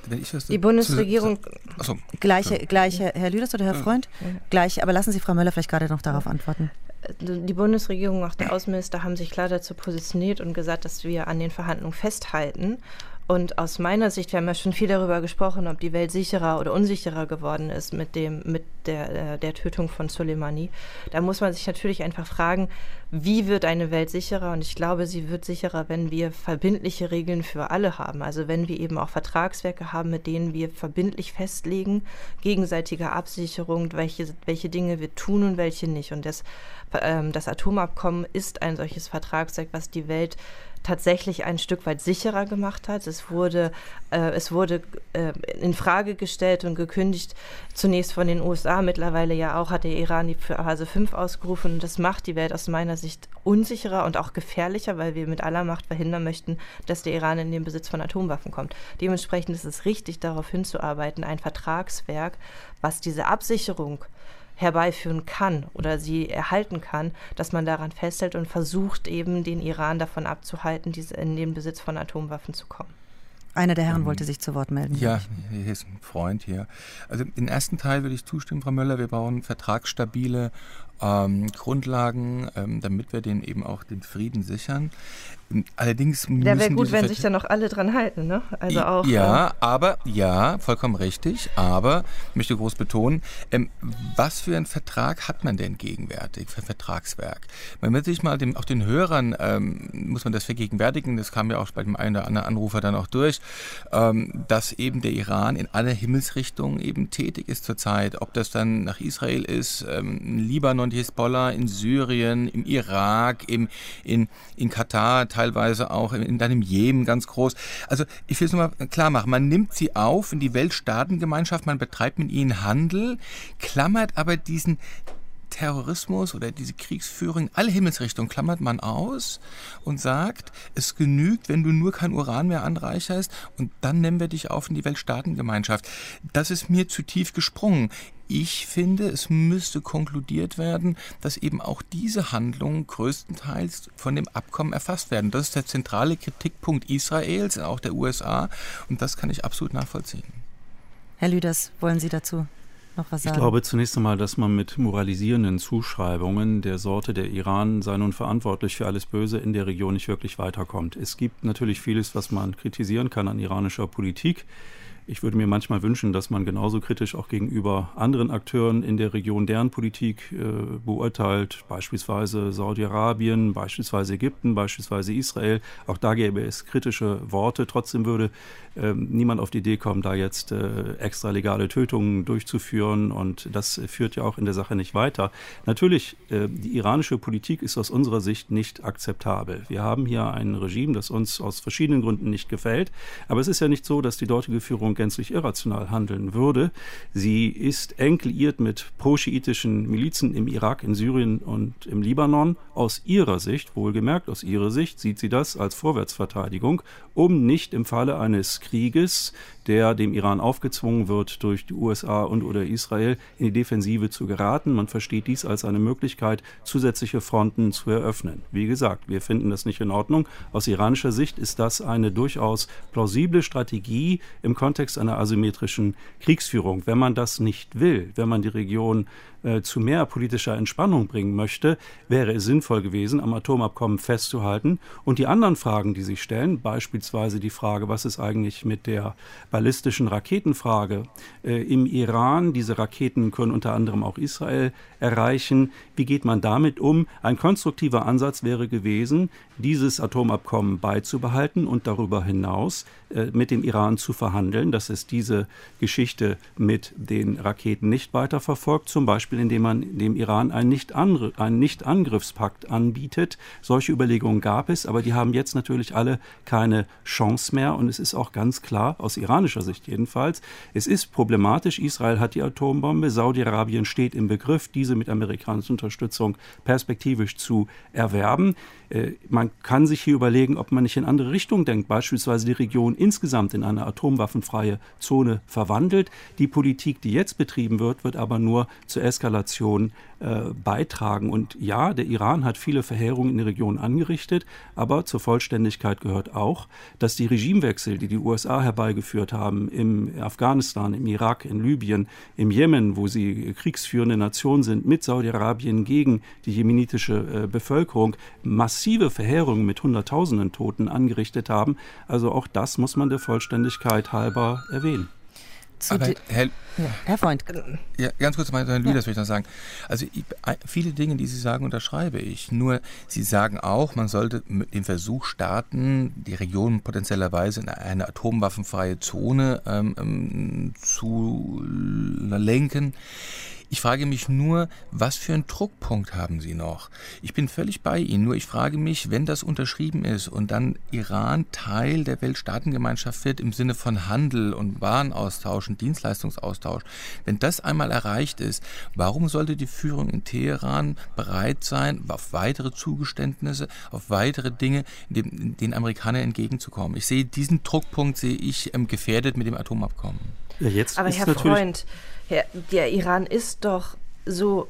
wenn ich das die Bundesregierung... Achso. Gleiche, gleiche, Herr Lüders oder Herr Freund? Ja. Gleich, aber lassen Sie Frau Möller vielleicht gerade noch darauf antworten. Die Bundesregierung, auch der Außenminister, haben sich klar dazu positioniert und gesagt, dass wir an den Verhandlungen festhalten. Und aus meiner Sicht, wir haben ja schon viel darüber gesprochen, ob die Welt sicherer oder unsicherer geworden ist mit dem, mit der, der Tötung von Soleimani. Da muss man sich natürlich einfach fragen, wie wird eine Welt sicherer? Und ich glaube, sie wird sicherer, wenn wir verbindliche Regeln für alle haben. Also wenn wir eben auch Vertragswerke haben, mit denen wir verbindlich festlegen, gegenseitige Absicherung, welche, welche Dinge wir tun und welche nicht. Und das, ähm, das Atomabkommen ist ein solches Vertragswerk, was die Welt tatsächlich ein Stück weit sicherer gemacht hat. Es wurde, äh, es wurde äh, in Frage gestellt und gekündigt, zunächst von den U S A, mittlerweile ja auch hat der Iran die Phase fünf ausgerufen. Und das macht die Welt aus meiner Sicht unsicherer und auch gefährlicher, weil wir mit aller Macht verhindern möchten, dass der Iran in den Besitz von Atomwaffen kommt. Dementsprechend ist es richtig, darauf hinzuarbeiten, ein Vertragswerk, was diese Absicherung herbeiführen kann oder sie erhalten kann, dass man daran festhält und versucht eben den Iran davon abzuhalten, diese in den Besitz von Atomwaffen zu kommen. Einer der Herren ähm, wollte sich zu Wort melden. Ja, hier ist ein Freund hier. Also den ersten Teil würde ich zustimmen, Frau Möller. Wir brauchen vertragsstabile ähm, Grundlagen, ähm, damit wir den eben auch den Frieden sichern. Allerdings müssen ja, wäre gut, wenn Vert- sich da noch alle dran halten, ne? Also auch. Ja, äh, aber ja, vollkommen richtig. Aber ich möchte groß betonen, ähm, was für einen Vertrag hat man denn gegenwärtig für ein Vertragswerk? Man wird sich mal dem, auch den Hörern ähm, muss man das vergegenwärtigen. Das kam ja auch bei dem einen oder anderen Anrufer dann auch durch, ähm, dass eben der Iran in alle Himmelsrichtungen eben tätig ist zurzeit. Ob das dann nach Israel ist, ähm, in Libanon, die Hisbollah, in Syrien, im Irak, im, in, in Katar, teilweise auch in, in deinem Jemen ganz groß. Also ich will es nur mal klar machen, man nimmt sie auf in die Weltstaatengemeinschaft, man betreibt mit ihnen Handel, klammert aber diesen Terrorismus oder diese Kriegsführung, alle Himmelsrichtungen klammert man aus und sagt, es genügt, wenn du nur kein Uran mehr anreicherst und dann nehmen wir dich auf in die Weltstaatengemeinschaft. Das ist mir zu tief gesprungen. Ich finde, es müsste konkludiert werden, dass eben auch diese Handlungen größtenteils von dem Abkommen erfasst werden. Das ist der zentrale Kritikpunkt Israels, auch der U S A, und das kann ich absolut nachvollziehen. Herr Lüders, wollen Sie dazu noch was sagen? Ich glaube zunächst einmal, dass man mit moralisierenden Zuschreibungen der Sorte, der Iran sei nun verantwortlich für alles Böse in der Region, nicht wirklich weiterkommt. Es gibt natürlich vieles, was man kritisieren kann an iranischer Politik. Ich würde mir manchmal wünschen, dass man genauso kritisch auch gegenüber anderen Akteuren in der Region deren Politik äh, beurteilt, beispielsweise Saudi-Arabien, beispielsweise Ägypten, beispielsweise Israel. Auch da gäbe es kritische Worte. Trotzdem würde äh, niemand auf die Idee kommen, da jetzt äh, extra legale Tötungen durchzuführen, und das führt ja auch in der Sache nicht weiter. Natürlich, äh, die iranische Politik ist aus unserer Sicht nicht akzeptabel. Wir haben hier ein Regime, das uns aus verschiedenen Gründen nicht gefällt, aber es ist ja nicht so, dass die dortige Führung gänzlich irrational handeln würde. Sie ist eng liiert mit pro-schiitischen Milizen im Irak, in Syrien und im Libanon. Aus ihrer Sicht, wohlgemerkt aus ihrer Sicht, sieht sie das als Vorwärtsverteidigung, um nicht im Falle eines Krieges, der dem Iran aufgezwungen wird durch die U S A und oder Israel, in die Defensive zu geraten. Man versteht dies als eine Möglichkeit, zusätzliche Fronten zu eröffnen. Wie gesagt, wir finden das nicht in Ordnung. Aus iranischer Sicht ist das eine durchaus plausible Strategie im Kontext einer asymmetrischen Kriegsführung. Wenn man das nicht will, wenn man die Region äh, zu mehr politischer Entspannung bringen möchte, wäre es sinnvoll gewesen, am Atomabkommen festzuhalten. Und die anderen Fragen, die sich stellen, beispielsweise die Frage, was ist eigentlich mit der ballistischen Raketenfrage äh, im Iran? Diese Raketen können unter anderem auch Israel erreichen. Wie geht man damit um? Ein konstruktiver Ansatz wäre gewesen, dieses Atomabkommen beizubehalten und darüber hinaus äh, mit dem Iran zu verhandeln, dass es diese Geschichte mit den Raketen nicht weiterverfolgt, zum Beispiel indem man dem Iran einen Nicht-Angr- einen Nicht-Angriffspakt anbietet. Solche Überlegungen gab es, aber die haben jetzt natürlich alle keine Chance mehr, und es ist auch ganz klar, aus iranischer Sicht jedenfalls, es ist problematisch. Israel hat die Atombombe, Saudi-Arabien steht im Begriff, diese mit amerikanischer Unterstützung perspektivisch zu erwerben. Äh, man kann sich hier überlegen, ob man nicht in andere Richtungen denkt, beispielsweise die Region insgesamt in eine atomwaffenfreie Zone verwandelt. Die Politik, die jetzt betrieben wird, wird aber nur zur Eskalation äh, beitragen. Und ja, der Iran hat viele Verheerungen in der Region angerichtet, aber zur Vollständigkeit gehört auch, dass die Regimewechsel, die die U S A herbeigeführt haben, im Afghanistan, im Irak, in Libyen, im Jemen, wo sie kriegsführende Nation sind, mit Saudi-Arabien gegen die jemenitische äh, Bevölkerung, massive Verheerungen mit Hunderttausenden Toten angerichtet haben. Also auch das muss man der Vollständigkeit halber erwähnen. Aber Herr, ja, Herr Freund. Ja, ganz kurz, Herr Lüders, ja. will ich noch sagen. Also viele Dinge, die Sie sagen, unterschreibe ich. Nur Sie sagen auch, man sollte den Versuch starten, die Region potenziellerweise in eine atomwaffenfreie Zone ähm, zu lenken. Ich frage mich nur, was für einen Druckpunkt haben Sie noch? Ich bin völlig bei Ihnen, nur ich frage mich, wenn das unterschrieben ist und dann Iran Teil der Weltstaatengemeinschaft wird im Sinne von Handel und Warenaustausch und Dienstleistungsaustausch, wenn das einmal erreicht ist, warum sollte die Führung in Teheran bereit sein, auf weitere Zugeständnisse, auf weitere Dinge den, den Amerikanern entgegenzukommen? Ich sehe, diesen Druckpunkt sehe ich ähm, gefährdet mit dem Atomabkommen. Ja, jetzt Aber ist Herr Freund, Herr, der Iran ist doch so,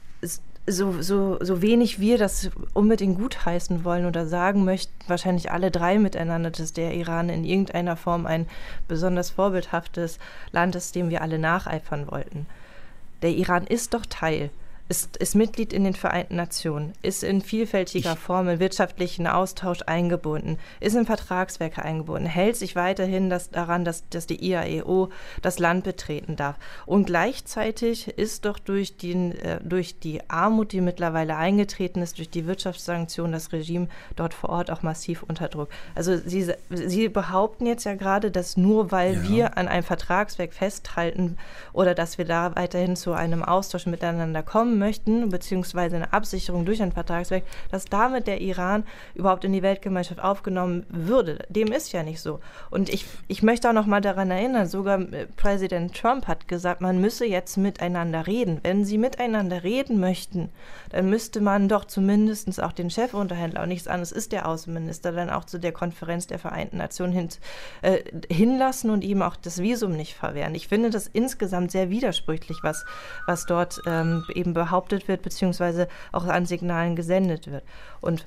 so, so, so wenig wir das unbedingt gutheißen wollen oder sagen möchten, wahrscheinlich alle drei miteinander, dass der Iran in irgendeiner Form ein besonders vorbildhaftes Land ist, dem wir alle nacheifern wollten. Der Iran ist doch Teil, ist, ist Mitglied in den Vereinten Nationen, ist in vielfältiger ich Form in wirtschaftlichen Austausch eingebunden, ist in Vertragswerke eingebunden, hält sich weiterhin das, daran, dass, dass die I A E O das Land betreten darf. Und gleichzeitig ist doch durch, den, äh, durch die Armut, die mittlerweile eingetreten ist, durch die Wirtschaftssanktionen, das Regime dort vor Ort auch massiv unter Druck. Also Sie, Sie behaupten jetzt ja gerade, dass nur weil ja. wir an einem Vertragswerk festhalten oder dass wir da weiterhin zu einem Austausch miteinander kommen möchten, beziehungsweise eine Absicherung durch ein Vertragswerk, dass damit der Iran überhaupt in die Weltgemeinschaft aufgenommen würde. Dem ist ja nicht so. Und ich, ich möchte auch noch mal daran erinnern, sogar Präsident Trump hat gesagt, man müsse jetzt miteinander reden. Wenn sie miteinander reden möchten, dann müsste man doch zumindest auch den Chefunterhändler, und nichts anderes ist der Außenminister, dann auch zu der Konferenz der Vereinten Nationen hin, äh, hinlassen und ihm auch das Visum nicht verwehren. Ich finde das insgesamt sehr widersprüchlich, was, was dort ähm, eben behauptet wird, beziehungsweise auch an Signalen gesendet wird. Und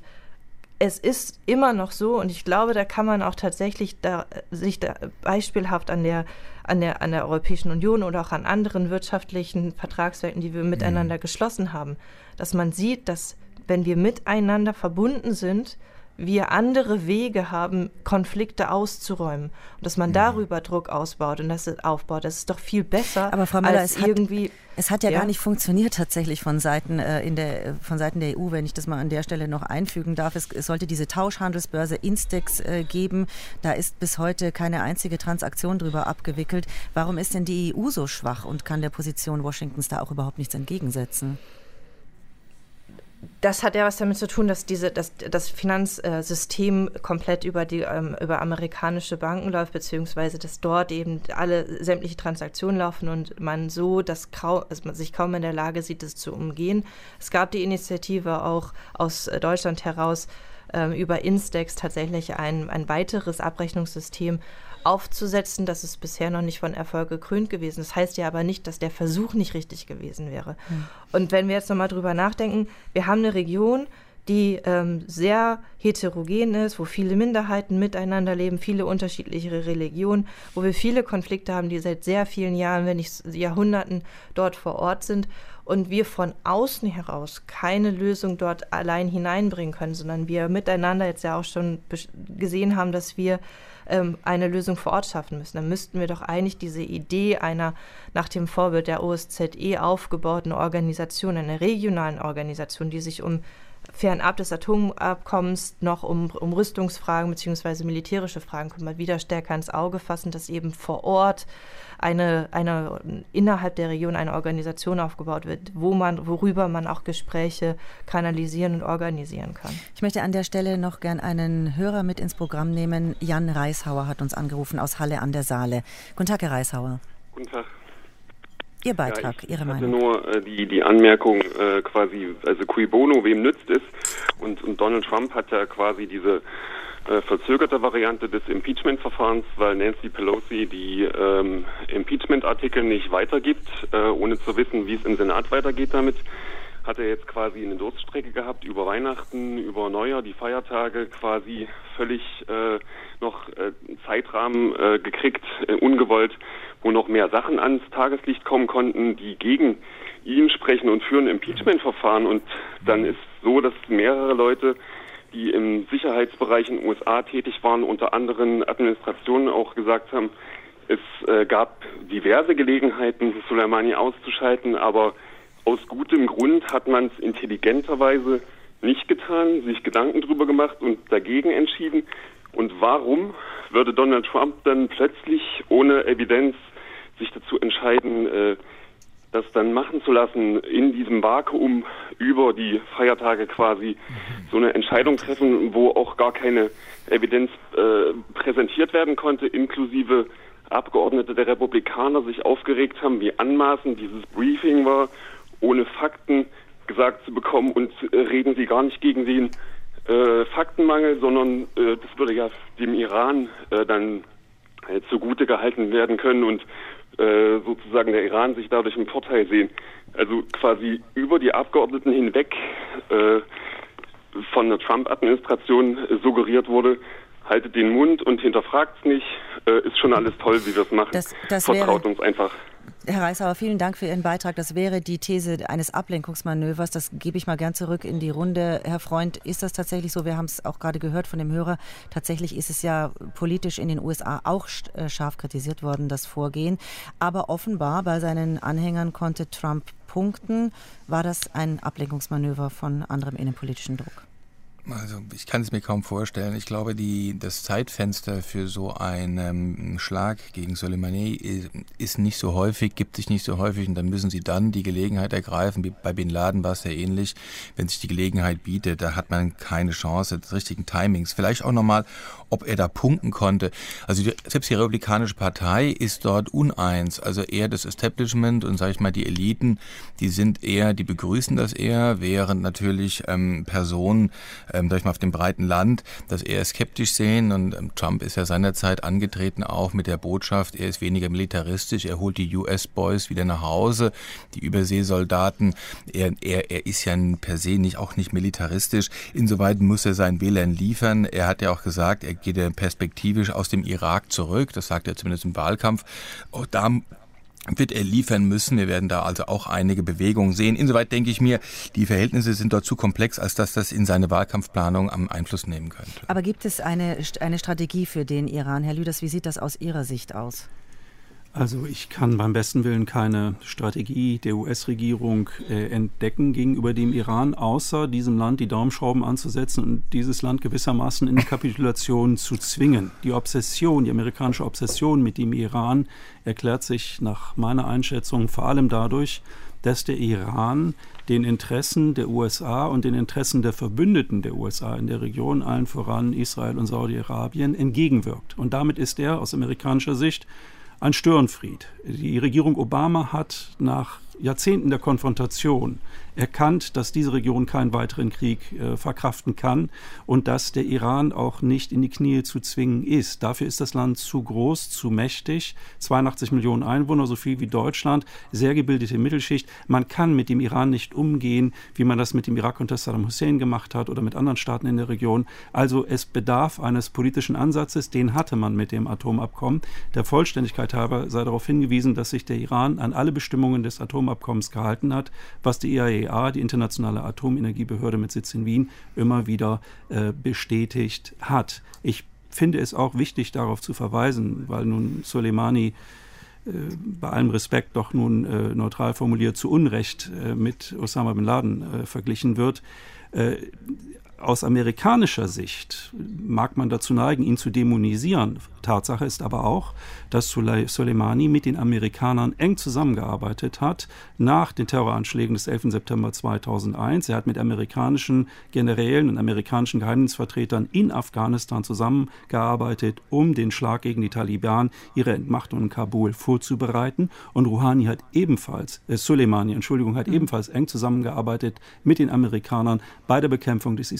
es ist immer noch so, und ich glaube, da kann man auch tatsächlich da, sich da beispielhaft an der, an, der, an der Europäischen Union oder auch an anderen wirtschaftlichen Vertragswerken, die wir miteinander mhm. geschlossen haben, dass man sieht, dass wenn wir miteinander verbunden sind, wir andere Wege haben, Konflikte auszuräumen. Und dass man darüber Druck ausbaut und das aufbaut, das ist doch viel besser. Aber Frau Müller, als es, irgendwie, hat, es hat ja, ja gar nicht funktioniert tatsächlich von Seiten, äh, in der, von Seiten der E U, wenn ich das mal an der Stelle noch einfügen darf. Es, es sollte diese Tauschhandelsbörse Instex äh, geben. Da ist bis heute keine einzige Transaktion drüber abgewickelt. Warum ist denn die E U so schwach und kann der Position Washingtons da auch überhaupt nichts entgegensetzen? Das hat ja was damit zu tun, dass diese, dass das Finanzsystem komplett über die ähm, über amerikanische Banken läuft, beziehungsweise dass dort eben alle sämtliche Transaktionen laufen und man so, dass kaum, also man sich kaum in der Lage sieht, das zu umgehen. Es gab die Initiative auch aus Deutschland heraus, ähm, über Instex tatsächlich ein, ein weiteres Abrechnungssystem aufzusetzen. Das ist bisher noch nicht von Erfolg gekrönt gewesen. Das heißt ja aber nicht, dass der Versuch nicht richtig gewesen wäre. Mhm. Und wenn wir jetzt nochmal drüber nachdenken, wir haben eine Region, die ähm, sehr heterogen ist, wo viele Minderheiten miteinander leben, viele unterschiedliche Religionen, wo wir viele Konflikte haben, die seit sehr vielen Jahren, wenn nicht Jahrhunderten dort vor Ort sind und wir von außen heraus keine Lösung dort allein hineinbringen können, sondern wir miteinander jetzt ja auch schon gesehen haben, dass wir ähm, eine Lösung vor Ort schaffen müssen. Dann müssten wir doch eigentlich diese Idee einer nach dem Vorbild der O S Z E aufgebauten Organisation, einer regionalen Organisation, die sich um fernab des Atomabkommens noch um, um Rüstungsfragen bzw. militärische Fragen kümmert, wieder stärker ins Auge fassen, dass eben vor Ort eine, eine innerhalb der Region eine Organisation aufgebaut wird, wo man, worüber man auch Gespräche kanalisieren und organisieren kann. Ich möchte an der Stelle noch gern einen Hörer mit ins Programm nehmen. Jan Reishauer hat uns angerufen aus Halle an der Saale. Guten Tag, Herr Reishauer. Guten Tag. Ihr Beitrag, ja, ich Ihre Meinung. Ich hatte nur äh, die, die Anmerkung äh, quasi, also cui bono, wem nützt es? Und, und Donald Trump hat ja quasi diese äh, verzögerte Variante des Impeachment-Verfahrens, weil Nancy Pelosi die ähm, Impeachment-Artikel nicht weitergibt, äh, ohne zu wissen, wie es im Senat weitergeht damit. Hat er jetzt quasi eine Durststrecke gehabt über Weihnachten, über Neujahr, die Feiertage, quasi völlig äh, noch äh, Zeitrahmen äh, gekriegt, äh, ungewollt, wo noch mehr Sachen ans Tageslicht kommen konnten, die gegen ihn sprechen und führen Impeachment-Verfahren. Und dann ist so, dass mehrere Leute, die im Sicherheitsbereich in den U S A tätig waren, unter anderen Administrationen auch gesagt haben, es äh, gab diverse Gelegenheiten, Soleimani auszuschalten, aber aus gutem Grund hat man es intelligenterweise nicht getan, sich Gedanken drüber gemacht und dagegen entschieden. Und warum würde Donald Trump dann plötzlich ohne Evidenz sich dazu entscheiden, äh, das dann machen zu lassen, in diesem Vakuum über die Feiertage quasi so eine Entscheidung treffen, wo auch gar keine Evidenz äh, präsentiert werden konnte, inklusive Abgeordnete der Republikaner sich aufgeregt haben, wie anmaßend dieses Briefing war, ohne Fakten gesagt zu bekommen, und äh, reden sie gar nicht gegen den äh, Faktenmangel, sondern äh, das würde ja dem Iran äh, dann äh, zugute gehalten werden können und äh, sozusagen der Iran sich dadurch im Vorteil sehen. Also quasi über die Abgeordneten hinweg äh, von der Trump-Administration äh, suggeriert wurde, haltet den Mund und hinterfragt es nicht, äh, ist schon alles toll, wie wir es machen. Das, das Vertraut wäre, uns einfach. Herr Reisauer, vielen Dank für Ihren Beitrag. Das wäre die These eines Ablenkungsmanövers. Das gebe ich mal gern zurück in die Runde. Herr Freund, ist das tatsächlich so? Wir haben es auch gerade gehört von dem Hörer. Tatsächlich ist es ja politisch in den U S A auch scharf kritisiert worden, das Vorgehen. Aber offenbar bei seinen Anhängern konnte Trump punkten. War das ein Ablenkungsmanöver von anderem innenpolitischen Druck? Also ich kann es mir kaum vorstellen. Ich glaube, die, das Zeitfenster für so einen ähm, Schlag gegen Soleimani ist, ist nicht so häufig, gibt sich nicht so häufig, und dann müssen sie dann die Gelegenheit ergreifen. Wie bei Bin Laden war es ja ähnlich. Wenn sich die Gelegenheit bietet, da hat man keine Chance des richtigen Timings. Vielleicht auch nochmal, ob er da punkten konnte. Also die, selbst die Republikanische Partei ist dort uneins. Also eher das Establishment und, sage ich mal, die Eliten, die sind eher, die begrüßen das eher, während natürlich ähm, Personen, ähm, sag ich mal, auf dem breiten Land das eher skeptisch sehen. Und ähm, Trump ist ja seinerzeit angetreten auch mit der Botschaft, er ist weniger militaristisch, er holt die U S-Boys wieder nach Hause, die Überseesoldaten. Er, er, er ist ja per se nicht, auch nicht militaristisch. Insoweit muss er seinen Wählern liefern. Er hat ja auch gesagt, er geht ja perspektivisch aus dem Irak zurück. Das sagt er zumindest im Wahlkampf. Auch da wird er liefern müssen. Wir werden da also auch einige Bewegungen sehen. Insoweit denke ich mir, die Verhältnisse sind dort zu komplex, als dass das in seine Wahlkampfplanung am Einfluss nehmen könnte. Aber gibt es eine, eine Strategie für den Iran? Herr Lüders, wie sieht das aus Ihrer Sicht aus? Also ich kann beim besten Willen keine Strategie der U S-Regierung äh, entdecken gegenüber dem Iran, außer diesem Land die Daumenschrauben anzusetzen und dieses Land gewissermaßen in die Kapitulation zu zwingen. Die Obsession, die amerikanische Obsession mit dem Iran erklärt sich nach meiner Einschätzung vor allem dadurch, dass der Iran den Interessen der U S A und den Interessen der Verbündeten der U S A in der Region, allen voran Israel und Saudi-Arabien, entgegenwirkt. Und damit ist er aus amerikanischer Sicht ein Störenfried. Die Regierung Obama hat nach Jahrzehnten der Konfrontation erkannt, dass diese Region keinen weiteren Krieg äh, verkraften kann und dass der Iran auch nicht in die Knie zu zwingen ist. Dafür ist das Land zu groß, zu mächtig, zweiundachtzig Millionen Einwohner, so viel wie Deutschland, sehr gebildete Mittelschicht. Man kann mit dem Iran nicht umgehen, wie man das mit dem Irak unter Saddam Hussein gemacht hat oder mit anderen Staaten in der Region. Also es bedarf eines politischen Ansatzes, den hatte man mit dem Atomabkommen. Der Vollständigkeit halber sei darauf hingewiesen, dass sich der Iran an alle Bestimmungen des Atomabkommens gehalten hat, was die I A E A, die Internationale Atomenergiebehörde mit Sitz in Wien, immer wieder äh, bestätigt hat. Ich finde es auch wichtig, darauf zu verweisen, weil nun Soleimani äh, bei allem Respekt doch nun äh, neutral formuliert zu Unrecht äh, mit Osama bin Laden äh, verglichen wird. Äh, Aus amerikanischer Sicht mag man dazu neigen, ihn zu dämonisieren. Tatsache ist aber auch, dass Soleimani mit den Amerikanern eng zusammengearbeitet hat nach den Terroranschlägen des elften September zweitausendeins. Er hat mit amerikanischen Generälen und amerikanischen Geheimdienstvertretern in Afghanistan zusammengearbeitet, um den Schlag gegen die Taliban, ihre Entmachtung in Kabul vorzubereiten. Und Rouhani hat ebenfalls, äh, Soleimani, Entschuldigung, hat ebenfalls eng zusammengearbeitet mit den Amerikanern bei der Bekämpfung des Islam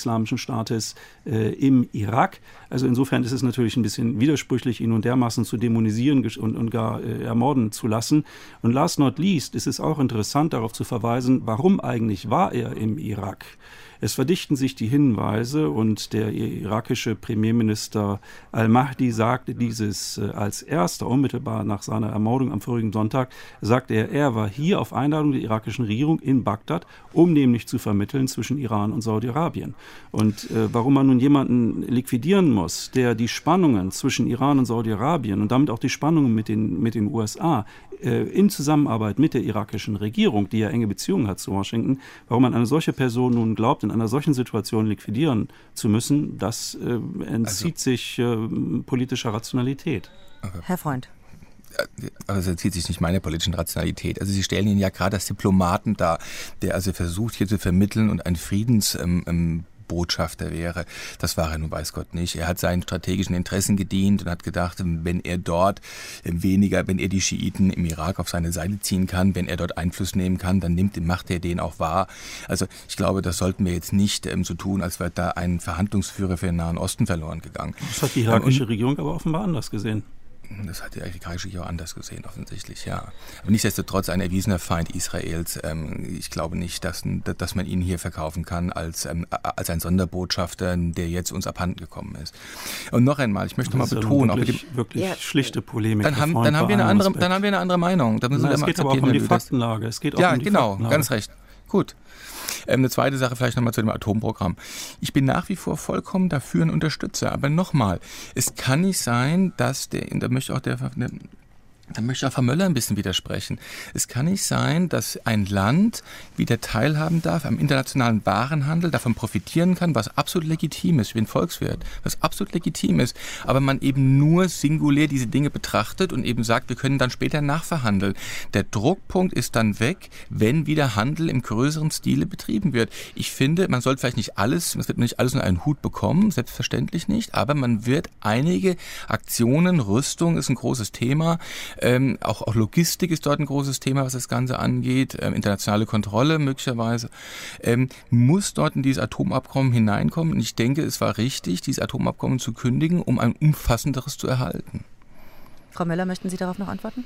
Islamischen Staates äh, im Irak. Also insofern ist es natürlich ein bisschen widersprüchlich, ihn nun dermaßen zu dämonisieren und, und gar äh, ermorden zu lassen. Und last not least ist es auch interessant, darauf zu verweisen, warum eigentlich war er im Irak? Es verdichten sich die Hinweise und der irakische Premierminister al-Mahdi sagte dieses äh, als erster, unmittelbar nach seiner Ermordung am vorigen Sonntag, sagte er, er war hier auf Einladung der irakischen Regierung in Bagdad, um nämlich zu vermitteln zwischen Iran und Saudi-Arabien. Und äh, warum man nun jemanden liquidieren muss, der die Spannungen zwischen Iran und Saudi-Arabien und damit auch die Spannungen mit den, mit den U S A äh, in Zusammenarbeit mit der irakischen Regierung, die ja enge Beziehungen hat zu Washington, warum man eine solche Person nun glaubt, in einer solchen Situation liquidieren zu müssen, das äh, entzieht also, sich äh, politischer Rationalität. Okay. Herr Freund. Also es entzieht sich nicht meiner politischen Rationalität. Also Sie stellen ihn ja gerade als Diplomaten dar, der also versucht hier zu vermitteln und ein Friedens ähm, ähm, Botschafter wäre. Das war er nun weiß Gott nicht. Er hat seinen strategischen Interessen gedient und hat gedacht, wenn er dort weniger, wenn er die Schiiten im Irak auf seine Seite ziehen kann, wenn er dort Einfluss nehmen kann, dann nimmt, macht er den auch wahr. Also ich glaube, das sollten wir jetzt nicht ähm, so tun, als wäre da ein Verhandlungsführer für den Nahen Osten verloren gegangen. Das hat die irakische ähm, Regierung aber offenbar anders gesehen. Das hat die irakische Regierung anders gesehen, offensichtlich, ja. Aber nichtsdestotrotz ein erwiesener Feind Israels. Ähm, ich glaube nicht, dass, dass man ihn hier verkaufen kann als, ähm, als ein Sonderbotschafter, der jetzt uns abhanden gekommen ist. Und noch einmal, ich möchte mal betonen, auch wirklich, auch wirklich ja. schlichte Polemik. Dann haben, dann, haben wir eine andere, dann haben wir eine andere Meinung. Da müssen Nein, wir es geht aber auch um die Faktenlage. Es geht auch ja, um die genau, Faktenlage. Ganz recht. Gut. Ähm, eine zweite Sache vielleicht nochmal zu dem Atomprogramm. Ich bin nach wie vor vollkommen dafür ein Unterstützer. Aber nochmal, es kann nicht sein, dass der, da möchte auch der, der Da möchte auch Frau Möller ein bisschen widersprechen. Es kann nicht sein, dass ein Land wieder teilhaben darf am internationalen Warenhandel, davon profitieren kann, was absolut legitim ist. Ich bin Volkswirt, was absolut legitim ist. Aber man eben nur singulär diese Dinge betrachtet und eben sagt, wir können dann später nachverhandeln. Der Druckpunkt ist dann weg, wenn wieder Handel im größeren Stile betrieben wird. Ich finde, man sollte vielleicht nicht alles, es wird nicht alles unter einen Hut bekommen, selbstverständlich nicht, aber man wird einige Aktionen, Rüstung ist ein großes Thema, Ähm, auch, auch Logistik ist dort ein großes Thema, was das Ganze angeht, ähm, internationale Kontrolle möglicherweise, ähm, muss dort in dieses Atomabkommen hineinkommen. Und ich denke, es war richtig, dieses Atomabkommen zu kündigen, um ein umfassenderes zu erhalten. Frau Möller, möchten Sie darauf noch antworten?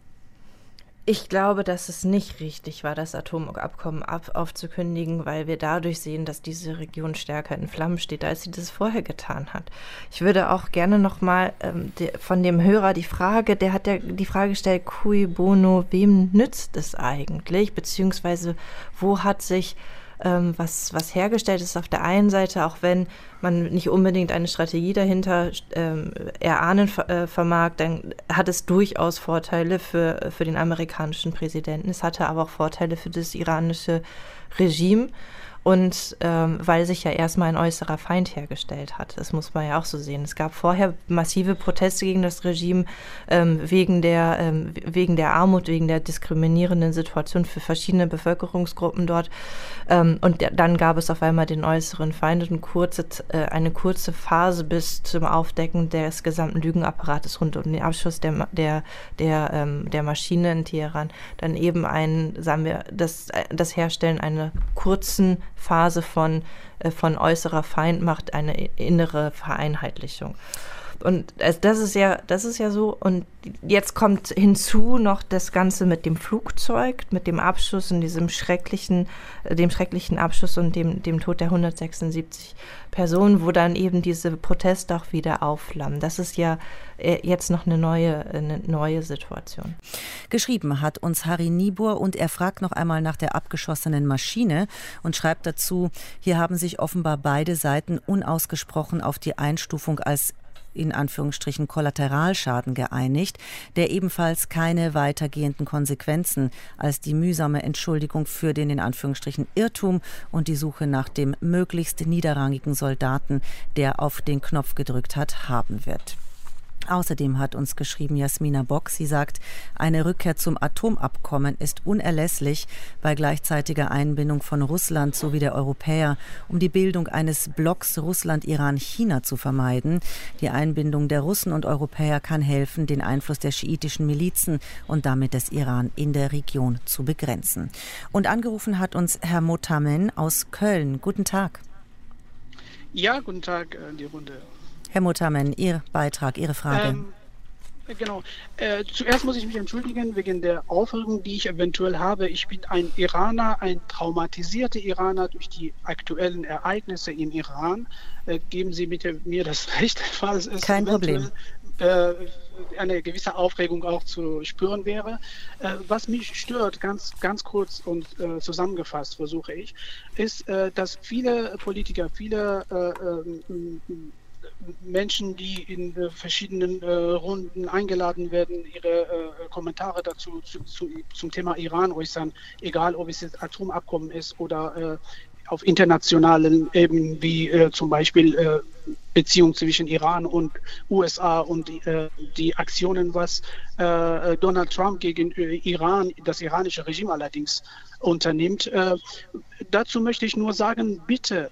Ich glaube, dass es nicht richtig war, das Atomabkommen ab, aufzukündigen, weil wir dadurch sehen, dass diese Region stärker in Flammen steht, als sie das vorher getan hat. Ich würde auch gerne nochmal ähm, von dem Hörer die Frage, der hat ja die Frage gestellt, cui bono, wem nützt es eigentlich, beziehungsweise wo hat sich ähm, was, was hergestellt ist auf der einen Seite, auch wenn man nicht unbedingt eine Strategie dahinter ähm, erahnen äh, vermag, dann hat es durchaus Vorteile für, für den amerikanischen Präsidenten. Es hatte aber auch Vorteile für das iranische Regime. Und ähm, weil sich ja erstmal ein äußerer Feind hergestellt hat. Das muss man ja auch so sehen. Es gab vorher massive Proteste gegen das Regime ähm, wegen der, ähm, wegen der Armut, wegen der diskriminierenden Situation für verschiedene Bevölkerungsgruppen dort. Ähm, und der, dann gab es auf einmal den äußeren Feind und eine kurze, äh, eine kurze Phase bis zum Aufdecken des gesamten Lügenapparates rund um den Abschuss der, der, der, ähm, der Maschine in Teheran. Dann eben ein, sagen wir, das, das Herstellen einer kurzen Phase von, äh, von äußerer Feindmacht, eine innere Vereinheitlichung. Und das ist ja, das ist ja so. Und jetzt kommt hinzu noch das Ganze mit dem Flugzeug, mit dem Abschuss und diesem schrecklichen, dem schrecklichen Abschuss und dem, dem Tod der hundertsechsundsiebzig Personen, wo dann eben diese Proteste auch wieder aufflammen. Das ist ja jetzt noch eine neue, eine neue Situation. Geschrieben hat uns Harry Niebuhr und er fragt noch einmal nach der abgeschossenen Maschine und schreibt dazu, hier haben sich offenbar beide Seiten unausgesprochen auf die Einstufung als in Anführungsstrichen Kollateralschaden geeinigt, der ebenfalls keine weitergehenden Konsequenzen als die mühsame Entschuldigung für den in Anführungsstrichen Irrtum und die Suche nach dem möglichst niederrangigen Soldaten, der auf den Knopf gedrückt hat, haben wird. Außerdem hat uns geschrieben Jasmina Bock, sie sagt, eine Rückkehr zum Atomabkommen ist unerlässlich bei gleichzeitiger Einbindung von Russland sowie der Europäer, um die Bildung eines Blocks Russland, Iran, China zu vermeiden. Die Einbindung der Russen und Europäer kann helfen, den Einfluss der schiitischen Milizen und damit des Iran in der Region zu begrenzen. Und angerufen hat uns Herr Motamen aus Köln. Guten Tag. Ja, guten Tag in die Runde. Herr Mutamen, Ihr Beitrag, Ihre Frage. Ähm, Genau. Äh, zuerst muss ich mich entschuldigen wegen der Aufregung, die ich eventuell habe. Ich bin ein Iraner, ein traumatisierter Iraner durch die aktuellen Ereignisse im Iran. Äh, geben Sie bitte mir das Recht, falls es Kein Problem. Äh, eine gewisse Aufregung auch zu spüren wäre. Äh, was mich stört, ganz, ganz kurz und äh, zusammengefasst versuche ich, ist, äh, dass viele Politiker, viele äh, äh, Menschen, die in äh, verschiedenen äh, Runden eingeladen werden, ihre äh, Kommentare dazu zu, zu, zum Thema Iran äußern, egal ob es jetzt Atomabkommen ist oder äh, auf internationalen Ebenen wie äh, zum Beispiel äh, Beziehungen zwischen Iran und U S A und äh, die Aktionen, was äh, Donald Trump gegen äh, Iran, das iranische Regime allerdings unternimmt. Äh, dazu möchte ich nur sagen, bitte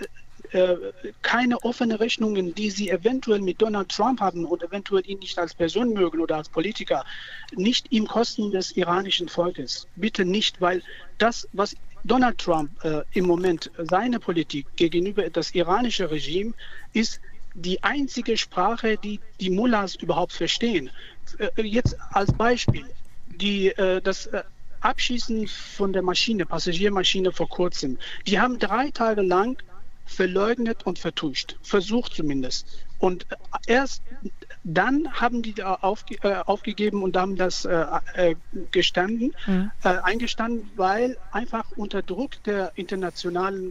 keine offenen Rechnungen, die Sie eventuell mit Donald Trump haben und eventuell ihn nicht als Person mögen oder als Politiker, nicht im Kosten des iranischen Volkes. Bitte nicht, weil das, was Donald Trump äh, im Moment seine Politik gegenüber das iranische Regime ist, die einzige Sprache, die die Mullahs überhaupt verstehen. Äh, jetzt als Beispiel, die, äh, das äh, Abschießen von der Maschine, Passagiermaschine vor kurzem, die haben drei Tage lang verleugnet und vertuscht, versucht zumindest. Und erst dann haben die da aufge äh, aufgegeben und haben das äh, äh, gestanden, mhm. äh, eingestanden, weil einfach unter Druck der internationalen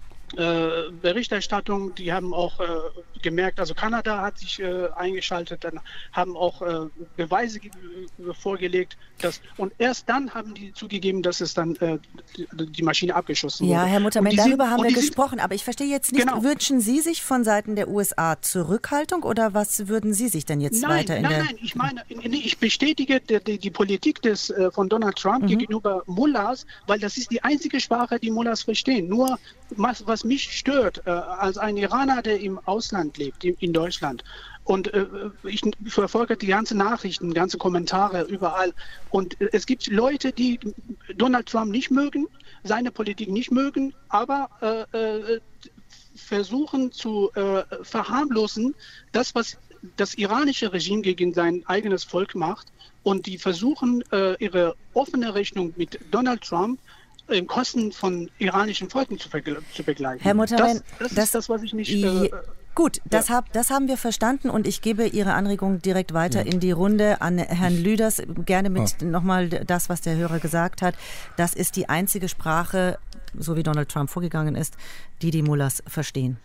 äh, Berichterstattung, die haben auch äh, gemerkt, also Kanada hat sich äh, eingeschaltet, dann haben auch äh, Beweise äh, vorgelegt, dass, und erst dann haben die zugegeben, dass es dann äh, die, die Maschine abgeschossen wurde. Ja, Herr Mutamen, darüber sind, haben wir gesprochen, aber ich verstehe jetzt nicht, genau. Wünschen Sie sich von Seiten der U S A Zurückhaltung oder was würden Sie sich denn jetzt nein, weiter in nein, der... Nein, nein, ich meine, ich bestätige die, die, die Politik des, äh, von Donald Trump mhm. gegenüber Mullahs, weil das ist die einzige Sprache, die Mullahs verstehen. Nur, was, was mich stört, äh, als ein Iraner, der im Ausland lebt, in, in Deutschland, und äh, ich verfolge die ganzen Nachrichten, ganze Kommentare überall. Und äh, es gibt Leute, die Donald Trump nicht mögen, seine Politik nicht mögen, aber äh, äh, versuchen zu äh, verharmlosen, das, was das iranische Regime gegen sein eigenes Volk macht. Und die versuchen, äh, ihre offene Rechnung mit Donald Trump in Kosten von iranischen Volken zu, zu begleiten. Herr Mutamen, das, das, das ist das, was ich nicht... Äh, Gut, das, ja. hab, das haben wir verstanden und ich gebe Ihre Anregung direkt weiter ja. in die Runde an Herrn Lüders. Gerne mit oh. nochmal das, was der Hörer gesagt hat. Das ist die einzige Sprache, so wie Donald Trump vorgegangen ist, die die Mullahs verstehen.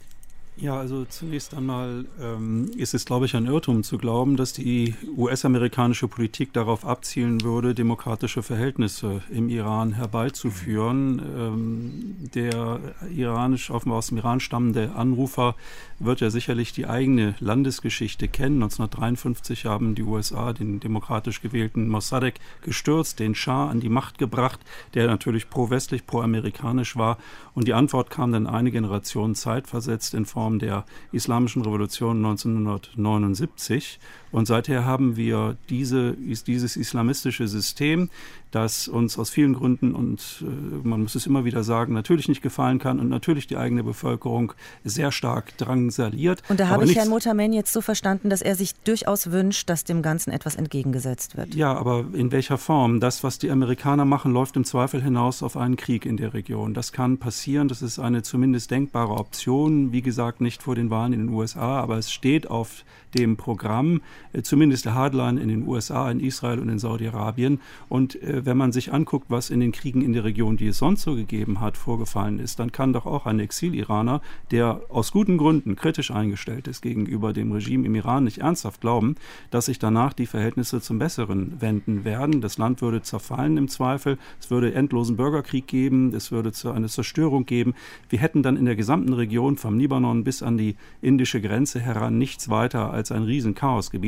Ja, also zunächst einmal ähm, ist es, glaube ich, ein Irrtum zu glauben, dass die U S-amerikanische Politik darauf abzielen würde, demokratische Verhältnisse im Iran herbeizuführen. Ähm, der iranisch, offenbar aus dem Iran stammende Anrufer wird ja sicherlich die eigene Landesgeschichte kennen. neunzehnhundertdreiundfünfzig haben die U S A den demokratisch gewählten Mossadegh gestürzt, den Schah an die Macht gebracht, der natürlich pro-westlich, pro-amerikanisch war. Und die Antwort kam dann eine Generation Zeit versetzt in Form der Islamischen Revolution neunzehnhundertneunundsiebzig. Und seither haben wir diese, dieses islamistische System, das uns aus vielen Gründen, und äh, man muss es immer wieder sagen, natürlich nicht gefallen kann und natürlich die eigene Bevölkerung sehr stark drangsaliert. Und da habe ich Herrn Mutamen jetzt so verstanden, dass er sich durchaus wünscht, dass dem Ganzen etwas entgegengesetzt wird. Ja, aber in welcher Form? Das, was die Amerikaner machen, läuft im Zweifel hinaus auf einen Krieg in der Region. Das kann passieren, das ist eine zumindest denkbare Option. Wie gesagt, nicht vor den Wahlen in den U S A, aber es steht auf dem Programm, äh, zumindest der Hardline in den U S A, in Israel und in Saudi-Arabien. Und äh, wenn man sich anguckt, was in den Kriegen in der Region, die es sonst so gegeben hat, vorgefallen ist, dann kann doch auch ein Exil-Iraner, der aus guten Gründen kritisch eingestellt ist gegenüber dem Regime im Iran, nicht ernsthaft glauben, dass sich danach die Verhältnisse zum Besseren wenden werden. Das Land würde zerfallen im Zweifel, es würde endlosen Bürgerkrieg geben, es würde eine Zerstörung geben. Wir hätten dann in der gesamten Region vom Libanon bis an die indische Grenze heran nichts weiter als ein Riesenchaosgebiet.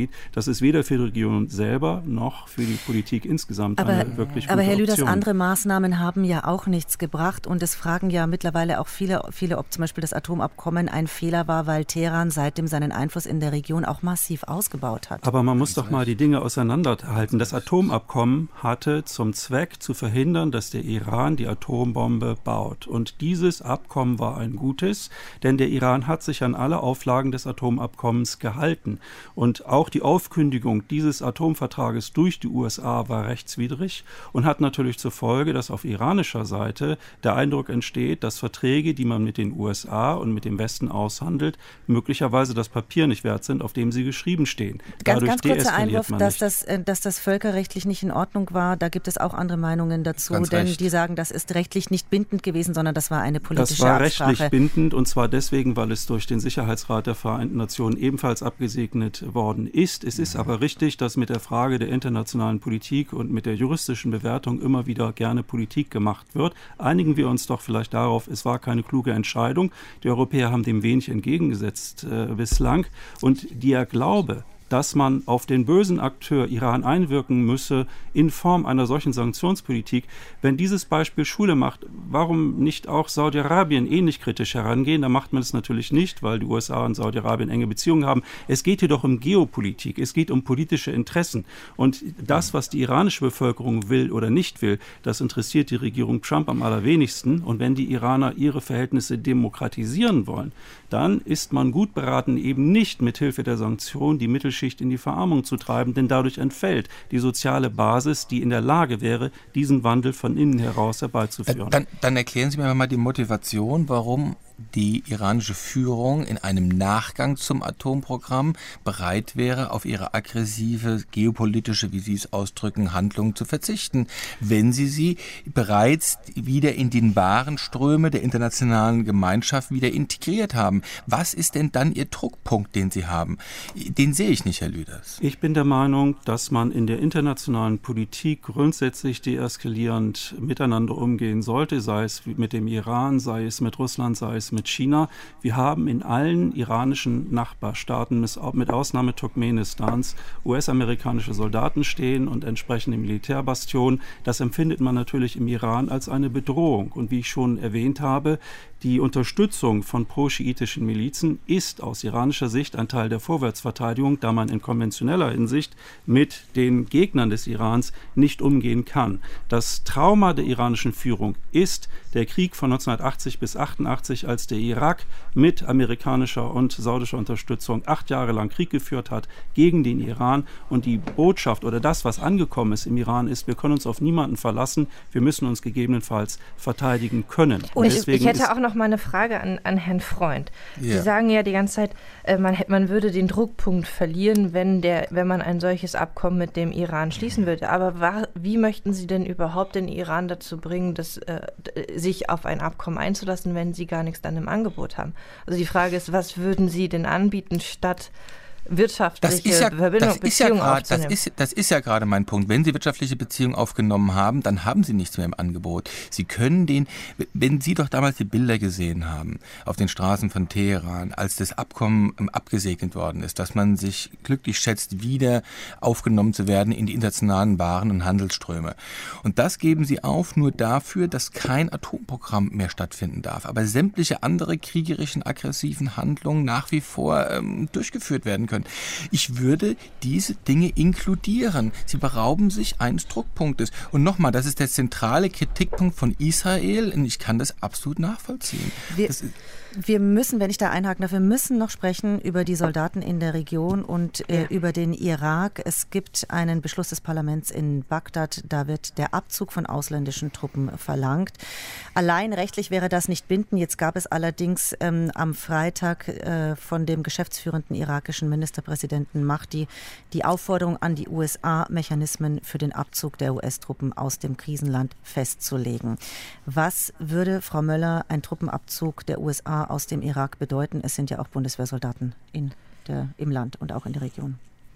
Konfliktgebiet. Das ist weder für die Region selber noch für die Politik insgesamt aber, eine wirklich gute Aber Herr Lüders, Option. andere Maßnahmen haben ja auch nichts gebracht und es fragen ja mittlerweile auch viele, viele, ob zum Beispiel das Atomabkommen ein Fehler war, weil Teheran seitdem seinen Einfluss in der Region auch massiv ausgebaut hat. Aber man muss doch mal die Dinge auseinanderhalten. Das Atomabkommen hatte zum Zweck zu verhindern, dass der Iran die Atombombe baut. Und dieses Abkommen war ein gutes, denn der Iran hat sich an alle Auflagen des Atomabkommens gehalten. Und auch die Aufkündigung dieses Atomvertrages durch die U S A war rechtswidrig und hat natürlich zur Folge, dass auf iranischer Seite der Eindruck entsteht, dass Verträge, die man mit den U S A und mit dem Westen aushandelt, möglicherweise das Papier nicht wert sind, auf dem sie geschrieben stehen. Ganz, ganz kurzer Einwurf, dass das, dass das völkerrechtlich nicht in Ordnung war. Da gibt es auch andere Meinungen dazu, ganz denn recht. Die sagen, das ist rechtlich nicht bindend gewesen, sondern das war eine politische Das war Absprache. rechtlich bindend und zwar deswegen, weil es durch den Sicherheitsrat der Vereinten Nationen ebenfalls abgesegnet worden ist. Es ist aber richtig, dass mit der Frage der internationalen Politik und mit der juristischen Bewertung immer wieder gerne Politik gemacht wird. Einigen wir uns doch vielleicht darauf, es war keine kluge Entscheidung. Die Europäer haben dem wenig entgegengesetzt äh, bislang und der Glaube, dass man auf den bösen Akteur Iran einwirken müsse in Form einer solchen Sanktionspolitik. Wenn dieses Beispiel Schule macht, warum nicht auch Saudi-Arabien ähnlich kritisch herangehen? Da macht man es natürlich nicht, weil die U S A und Saudi-Arabien enge Beziehungen haben. Es geht jedoch um Geopolitik, es geht um politische Interessen. Und das, was die iranische Bevölkerung will oder nicht will, das interessiert die Regierung Trump am allerwenigsten. Und wenn die Iraner ihre Verhältnisse demokratisieren wollen, dann ist man gut beraten, eben nicht mit Hilfe der Sanktionen die Mittelschicht in die Verarmung zu treiben, denn dadurch entfällt die soziale Basis, die in der Lage wäre, diesen Wandel von innen heraus herbeizuführen. Dann, dann erklären Sie mir mal die Motivation, warum die iranische Führung in einem Nachgang zum Atomprogramm bereit wäre, auf ihre aggressive geopolitische, wie Sie es ausdrücken, Handlung zu verzichten, wenn sie sie bereits wieder in den wahren Ströme der internationalen Gemeinschaft wieder integriert haben. Was ist denn dann Ihr Druckpunkt, den Sie haben? Den sehe ich nicht, Herr Lüders. Ich bin der Meinung, dass man in der internationalen Politik grundsätzlich deeskalierend miteinander umgehen sollte, sei es mit dem Iran, sei es mit Russland, sei es mit China. Wir haben in allen iranischen Nachbarstaaten, mit Ausnahme Turkmenistans, U S-amerikanische Soldaten stehen und entsprechende Militärbastionen. Das empfindet man natürlich im Iran als eine Bedrohung. Und wie ich schon erwähnt habe, die Unterstützung von pro-schiitischen Milizen ist aus iranischer Sicht ein Teil der Vorwärtsverteidigung, da man in konventioneller Hinsicht mit den Gegnern des Irans nicht umgehen kann. Das Trauma der iranischen Führung ist der Krieg von neunzehnhundertachtzig bis achtundachtzig, als der Irak mit amerikanischer und saudischer Unterstützung acht Jahre lang Krieg geführt hat gegen den Iran. Und die Botschaft oder das, was angekommen ist im Iran, ist, wir können uns auf niemanden verlassen, wir müssen uns gegebenenfalls verteidigen können. Und ich, ich hätte auch noch mal eine Frage an, an Herrn Freund. Yeah. Sie sagen ja die ganze Zeit, äh, man, man würde den Druckpunkt verlieren, wenn, der, wenn man ein solches Abkommen mit dem Iran schließen würde. Aber war, wie möchten Sie denn überhaupt den Iran dazu bringen, dass, äh, sich auf ein Abkommen einzulassen, wenn Sie gar nichts dann im Angebot haben? Also die Frage ist, was würden Sie denn anbieten, statt wirtschaftliche das ist ja, Verbindung, das Beziehungen ist ja grad, aufzunehmen. Das ist, das ist ja gerade mein Punkt. Wenn Sie wirtschaftliche Beziehungen aufgenommen haben, dann haben Sie nichts mehr im Angebot. Sie können den, wenn Sie doch damals die Bilder gesehen haben, auf den Straßen von Teheran, als das Abkommen abgesegnet worden ist, dass man sich glücklich schätzt, wieder aufgenommen zu werden in die internationalen Waren- und Handelsströme. Und das geben Sie auf nur dafür, dass kein Atomprogramm mehr stattfinden darf. Aber sämtliche andere kriegerischen, aggressiven Handlungen nach wie vor ähm, durchgeführt werden können. Ich würde diese Dinge inkludieren. Sie berauben sich eines Druckpunktes. Und nochmal, das ist der zentrale Kritikpunkt von Israel und ich kann das absolut nachvollziehen. Wir, das ist wir müssen, wenn ich da einhaken darf, wir müssen noch sprechen über die Soldaten in der Region und äh, ja. über den Irak. Es gibt einen Beschluss des Parlaments in Bagdad, da wird der Abzug von ausländischen Truppen verlangt. Allein rechtlich wäre das nicht bindend. Jetzt gab es allerdings ähm, am Freitag äh, von dem geschäftsführenden irakischen Ministerpräsidenten Mahdi die Aufforderung an die U S A, Mechanismen für den Abzug der U S-Truppen aus dem Krisenland festzulegen. Was würde, Frau Möller, ein Truppenabzug der U S A aus dem Irak bedeuten? Es sind ja auch Bundeswehrsoldaten in der, im Land und auch in der Region.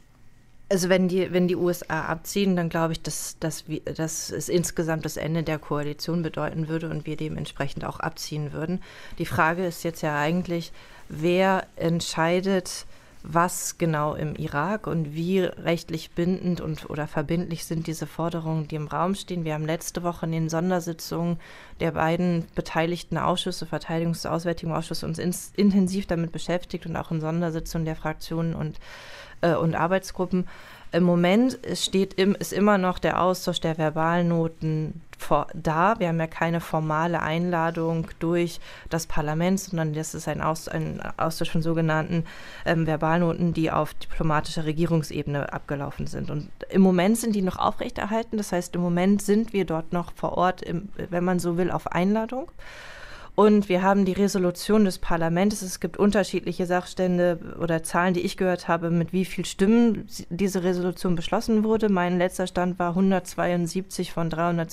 Also wenn die, wenn die U S A abziehen, dann glaube ich, dass, dass, dass es insgesamt das Ende der Koalition bedeuten würde und wir dementsprechend auch abziehen würden. Die Frage ist jetzt ja eigentlich, wer entscheidet, was genau im Irak und wie rechtlich bindend und oder verbindlich sind diese Forderungen, die im Raum stehen. Wir haben letzte Woche in den Sondersitzungen der beiden beteiligten Ausschüsse, Verteidigungs- und Auswärtigen Ausschuss, uns ins, intensiv damit beschäftigt und auch in Sondersitzungen der Fraktionen und, äh, und Arbeitsgruppen. Im Moment steht im, ist immer noch der Austausch der Verbalnoten vor, da. Wir haben ja keine formale Einladung durch das Parlament, sondern das ist ein, Aus, ein Austausch von sogenannten ähm, Verbalnoten, die auf diplomatischer Regierungsebene abgelaufen sind. Und im Moment sind die noch aufrechterhalten. Das heißt, im Moment sind wir dort noch vor Ort, im, wenn man so will, auf Einladung. Und wir haben die Resolution des Parlaments. Es gibt unterschiedliche Sachstände oder Zahlen, die ich gehört habe, mit wie viel Stimmen diese Resolution beschlossen wurde. Mein letzter Stand war hundertzweiundsiebzig von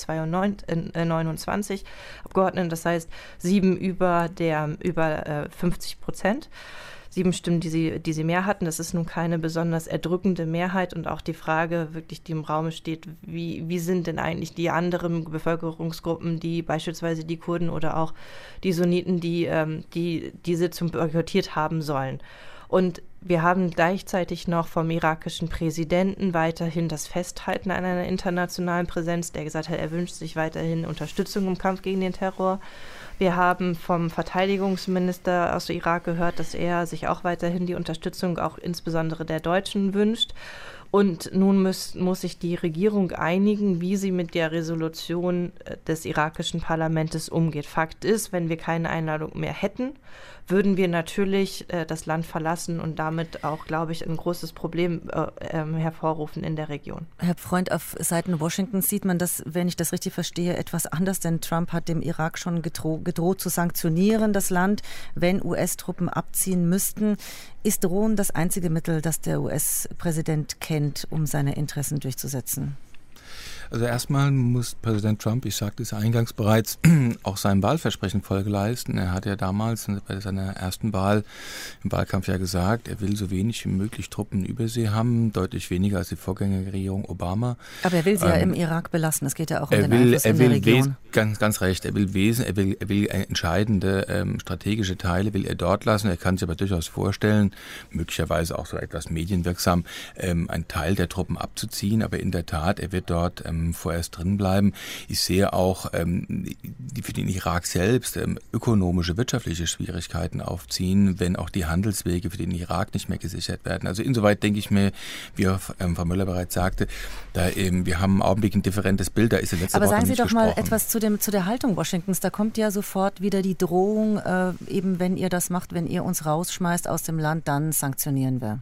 dreihundertneunundzwanzig Abgeordneten. Das heißt sieben über, der, über äh, fünfzig Prozent. Sieben Stimmen, die sie, die sie mehr hatten. Das ist nun keine besonders erdrückende Mehrheit. Und auch die Frage, wirklich, die im Raum steht, wie, wie sind denn eigentlich die anderen Bevölkerungsgruppen, die beispielsweise die Kurden oder auch die Sunniten, die ähm, die, die Sitzung boykottiert haben sollen. Und wir haben gleichzeitig noch vom irakischen Präsidenten weiterhin das Festhalten an einer internationalen Präsenz, der gesagt hat, er wünscht sich weiterhin Unterstützung im Kampf gegen den Terror. Wir haben vom Verteidigungsminister aus dem Irak gehört, dass er sich auch weiterhin die Unterstützung auch insbesondere der Deutschen wünscht. Und nun muss, muss sich die Regierung einigen, wie sie mit der Resolution des irakischen Parlaments umgeht. Fakt ist, wenn wir keine Einladung mehr hätten, würden wir natürlich äh, das Land verlassen und damit auch, glaube ich, ein großes Problem äh, äh, hervorrufen in der Region. Herr Freund, auf Seiten Washingtons sieht man das, wenn ich das richtig verstehe, etwas anders, denn Trump hat dem Irak schon gedro- gedroht zu sanktionieren, das Land, wenn U S-Truppen abziehen müssten. Ist Drohen das einzige Mittel, das der U S-Präsident kennt, um seine Interessen durchzusetzen? Also erstmal muss Präsident Trump, ich sagte es eingangs bereits, auch seinem Wahlversprechen Folge leisten. Er hat ja damals bei seiner ersten Wahl im Wahlkampf ja gesagt, er will so wenig wie möglich Truppen in Übersee haben, deutlich weniger als die Vorgängerregierung Obama. Aber er will sie ähm, ja im Irak belassen. Es geht ja auch um den will, Einfluss in der Region. Wes- ganz, ganz recht. Er will Wesen, er will, er will entscheidende ähm, strategische Teile will er dort lassen. Er kann sich aber durchaus vorstellen, möglicherweise auch so etwas medienwirksam, ähm, einen Teil der Truppen abzuziehen. Aber in der Tat, er wird dort ähm, vorerst drin bleiben. Ich sehe auch ähm, die für den Irak selbst ähm, ökonomische, wirtschaftliche Schwierigkeiten aufziehen, wenn auch die Handelswege für den Irak nicht mehr gesichert werden. Also insoweit denke ich mir, wie ähm, Frau Müller bereits sagte, da ähm, wir haben im Augenblick ein differentes Bild, da ist er letzte Aber Woche sagen Sie nicht doch gesprochen. mal etwas zu, dem, zu der Haltung Washingtons. Da kommt ja sofort wieder die Drohung, äh, eben wenn ihr das macht, wenn ihr uns rausschmeißt aus dem Land, dann sanktionieren wir.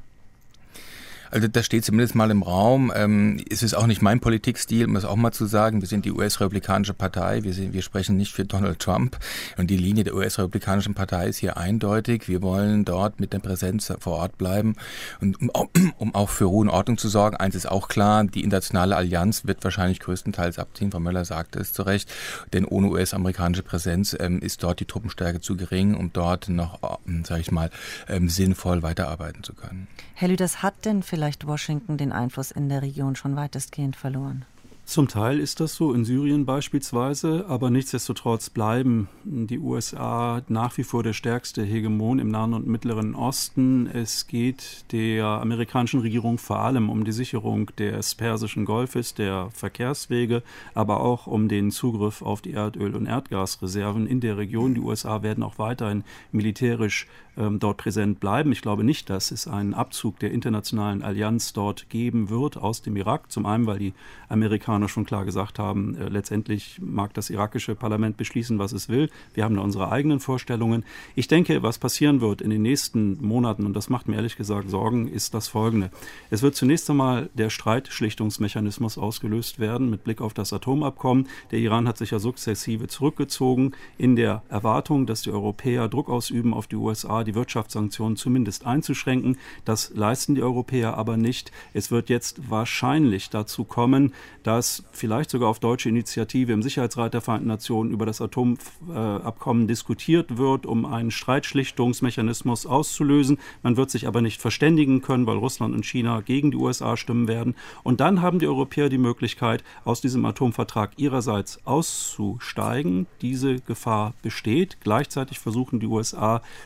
Also das steht zumindest mal im Raum. Ähm, es ist auch nicht mein Politikstil, um das auch mal zu sagen. Wir sind die U S-Republikanische Partei. Wir, sind, wir sprechen nicht für Donald Trump. Und die Linie der U S-Republikanischen Partei ist hier eindeutig. Wir wollen dort mit der Präsenz vor Ort bleiben. Und um, um auch für Ruhe und Ordnung zu sorgen, eins ist auch klar, die internationale Allianz wird wahrscheinlich größtenteils abziehen. Frau Möller sagte es zu Recht. Denn ohne U S-amerikanische Präsenz ähm, ist dort die Truppenstärke zu gering, um dort noch, ähm, sage ich mal, ähm, sinnvoll weiterarbeiten zu können. Herr Lüders, hat denn vielleicht Washington den Einfluss in der Region schon weitestgehend verloren? Zum Teil ist das so, in Syrien beispielsweise, aber nichtsdestotrotz bleiben die U S A nach wie vor der stärkste Hegemon im Nahen und Mittleren Osten. Es geht der amerikanischen Regierung vor allem um die Sicherung des Persischen Golfes, der Verkehrswege, aber auch um den Zugriff auf die Erdöl- und Erdgasreserven in der Region. Die U S A werden auch weiterhin militärisch ähm, dort präsent bleiben. Ich glaube nicht, dass es einen Abzug der internationalen Allianz dort geben wird aus dem Irak. Zum einen, weil die Amerikaner schon klar gesagt haben, äh, letztendlich mag das irakische Parlament beschließen, was es will. Wir haben da unsere eigenen Vorstellungen. Ich denke, was passieren wird in den nächsten Monaten, und das macht mir ehrlich gesagt Sorgen, ist das Folgende. Es wird zunächst einmal der Streitschlichtungsmechanismus ausgelöst werden mit Blick auf das Atomabkommen. Der Iran hat sich ja sukzessive zurückgezogen in der Erwartung, dass die Europäer Druck ausüben auf die U S A, die Wirtschaftssanktionen zumindest einzuschränken. Das leisten die Europäer aber nicht. Es wird jetzt wahrscheinlich dazu kommen, dass vielleicht sogar auf deutsche Initiative im Sicherheitsrat der Vereinten Nationen über das Atomabkommen diskutiert wird, um einen Streitschlichtungsmechanismus auszulösen. Man wird sich aber nicht verständigen können, weil Russland und China gegen die U S A stimmen werden. Und dann haben die Europäer die Möglichkeit, aus diesem Atomvertrag ihrerseits auszusteigen. Diese Gefahr besteht. Gleichzeitig versuchen die U S A über den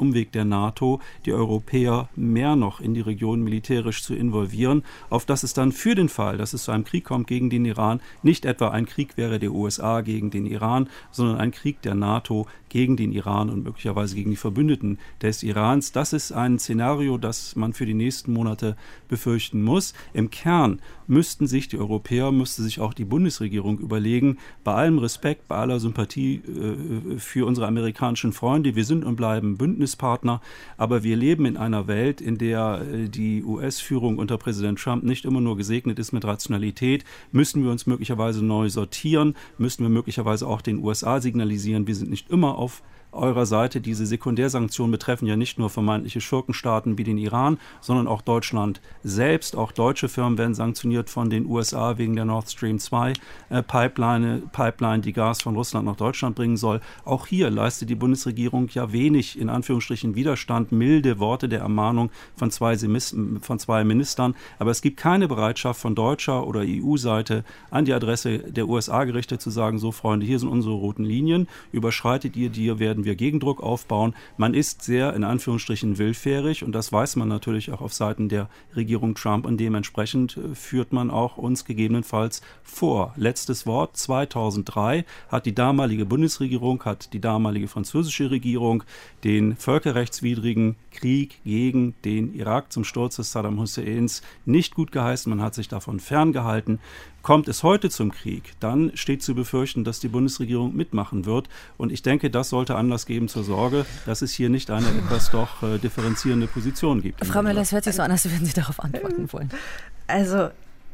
Umweg der NATO, die Europäer mehr noch in die Region militärisch zu involvieren, auf dass es dann für den Fall, dass es zu einem Krieg kommt gegen den Iran, nicht etwa ein Krieg wäre der U S A gegen den Iran, sondern ein Krieg der NATO gegen den Iran und möglicherweise gegen die Verbündeten des Irans. Das ist ein Szenario, das man für die nächsten Monate befürchten muss. Im Kern müssten sich die Europäer, müsste sich auch die Bundesregierung überlegen, bei allem Respekt, bei aller Sympathie äh, für unsere amerikanischen Freunde, wir sind und bleiben Bündnispartner, aber wir leben in einer Welt, in der äh, die U S-Führung unter Präsident Trump nicht immer nur gesegnet ist mit Rationalität. Müssen wir uns möglicherweise neu sortieren, müssen wir möglicherweise auch den U S A signalisieren, wir sind nicht immer auf eurer Seite. Diese Sekundärsanktionen betreffen ja nicht nur vermeintliche Schurkenstaaten wie den Iran, sondern auch Deutschland selbst. Auch deutsche Firmen werden sanktioniert von den U S A wegen der Nord Stream zwei äh, Pipeline, Pipeline, die Gas von Russland nach Deutschland bringen soll. Auch hier leistet die Bundesregierung ja wenig, in Anführungsstrichen, Widerstand, milde Worte der Ermahnung von zwei, von zwei Ministern. Aber es gibt keine Bereitschaft von deutscher oder E U-Seite an die Adresse der U S A gerichtet zu sagen, so Freunde, hier sind unsere roten Linien, überschreitet ihr die, werden wir Gegendruck aufbauen. Man ist sehr, in Anführungsstrichen, willfährig und das weiß man natürlich auch auf Seiten der Regierung Trump und dementsprechend führt man auch uns gegebenenfalls vor. Letztes Wort, zweitausenddrei hat die damalige Bundesregierung, hat die damalige französische Regierung den völkerrechtswidrigen Krieg gegen den Irak zum Sturz des Saddam Husseins nicht gut geheißen, man hat sich davon ferngehalten. Kommt es heute zum Krieg, dann steht zu befürchten, dass die Bundesregierung mitmachen wird. Und ich denke, das sollte Anlass geben zur Sorge, dass es hier nicht eine etwas doch äh, differenzierende Position gibt. Frau Müller, es hört sich so an, als würden Sie darauf antworten wollen. Also